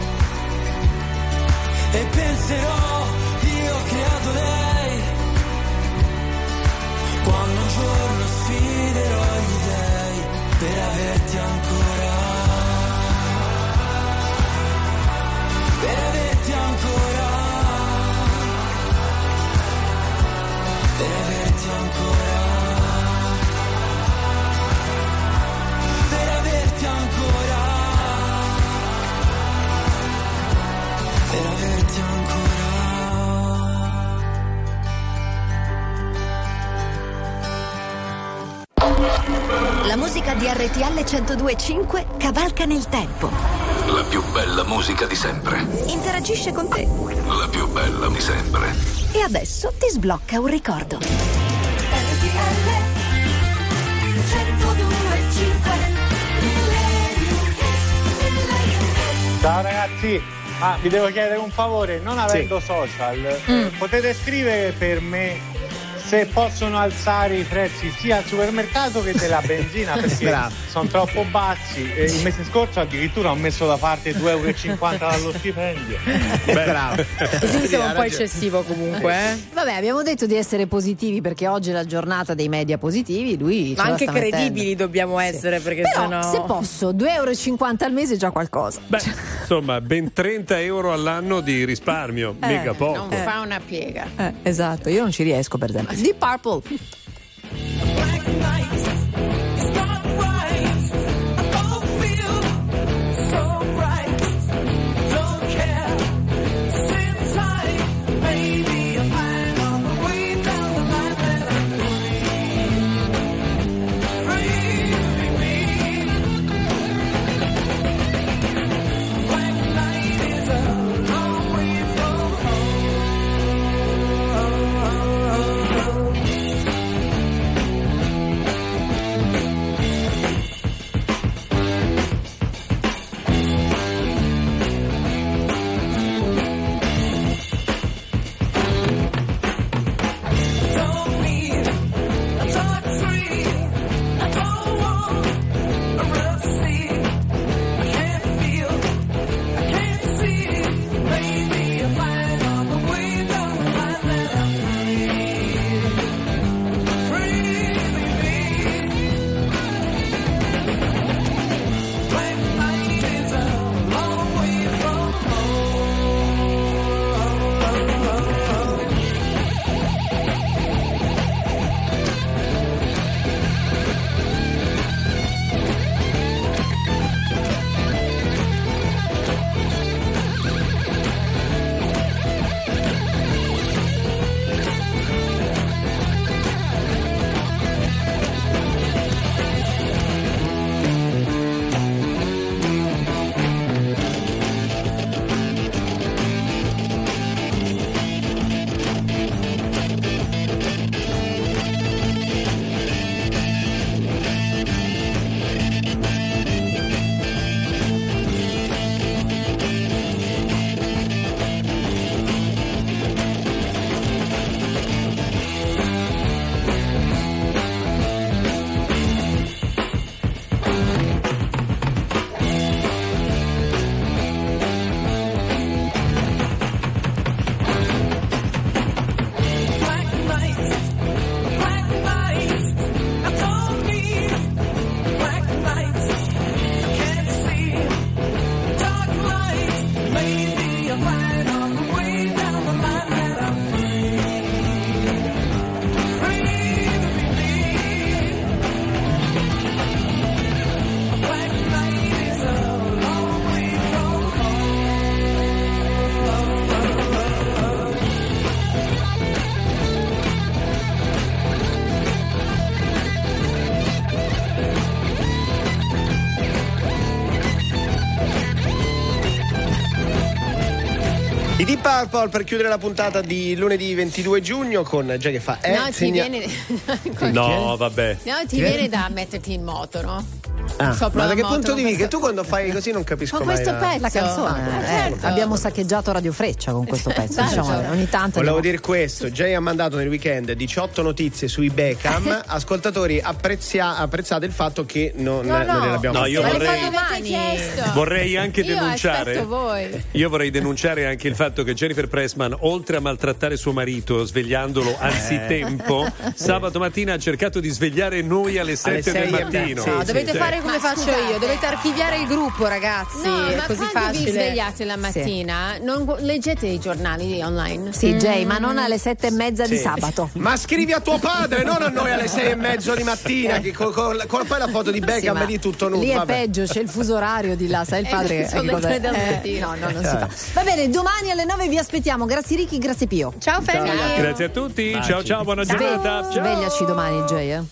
Q: E penserò, Dio ha creato lei, quando un giorno sfiderò gli dèi per averti ancora. Per averti ancora. Per averti ancora. Per averti ancora. Per averti ancora.
J: La musica di RTL 102.5 cavalca nel tempo.
S: La più bella musica di sempre.
J: Interagisce con te.
S: La più bella di sempre.
J: E adesso ti sblocca un ricordo. RTL 102.5.
G: Ciao ragazzi, vi devo chiedere un favore, non avendo social, potete scrivere per me se possono alzare i prezzi sia al supermercato che della benzina, perché sono troppo bassi. Il mese scorso addirittura ho messo da parte 2,50 € dallo stipendio.
D: Bravo. Così siamo un po' eccessivo comunque.
B: Vabbè, abbiamo detto di essere positivi perché oggi è la giornata dei media positivi. Lui
D: ma anche credibili dobbiamo essere, perché
B: però,
D: sennò...
B: se posso, 2,50 € al mese è già qualcosa.
C: Beh, insomma, ben 30 € all'anno di risparmio, mica poco.
F: Non fa una piega.
B: Esatto, io non ci riesco, per esempio. Deep Purple.
A: I Deep Purple per chiudere la puntata di lunedì 22 giugno con Jay che fa
C: No, vabbè.
F: No, ti viene da metterti in moto, no?
A: Ma da che punto di vista? Che tu quando fai così non capisco
B: con
A: mai
B: questo pezzo, la canzone.
F: Certo.
B: Abbiamo saccheggiato Radio Freccia con questo pezzo. Diciamo, ogni tanto
A: volevo dire questo: Jay ha mandato nel weekend 18 notizie sui Beckham. Ascoltatori, apprezzate il fatto che non l'abbiamo
C: fatto. Io
F: vorrei
C: vorrei anche denunciare.
F: Voi.
C: Io vorrei denunciare anche il fatto che Jennifer Pressman, oltre a maltrattare suo marito svegliandolo anzitempo, sabato mattina ha cercato di svegliare noi alle 7 del mattino.
D: No, dovete fare come faccio io, dovete archiviare il gruppo, ragazzi.
F: No,
D: è
F: ma
D: così
F: quando
D: facile.
F: vi svegliate la mattina, non leggete i giornali online?
B: Sì, Jay, ma non alle 7:30 di sabato.
A: Ma scrivi a tuo padre, non a noi alle 6:30 di mattina. Che con poi la foto di Beckham di tutto nudo.
B: Lì è peggio, c'è il fuso orario di là, sai il padre.
F: Sono le 3 del mattino.
B: No, non si fa. Va bene, domani alle 9 vi aspettiamo. Grazie Ricky, grazie Pio.
D: Ciao family.
C: Grazie a tutti. Ciao, buona giornata. Ciao.
B: Svegliaci domani, Jay.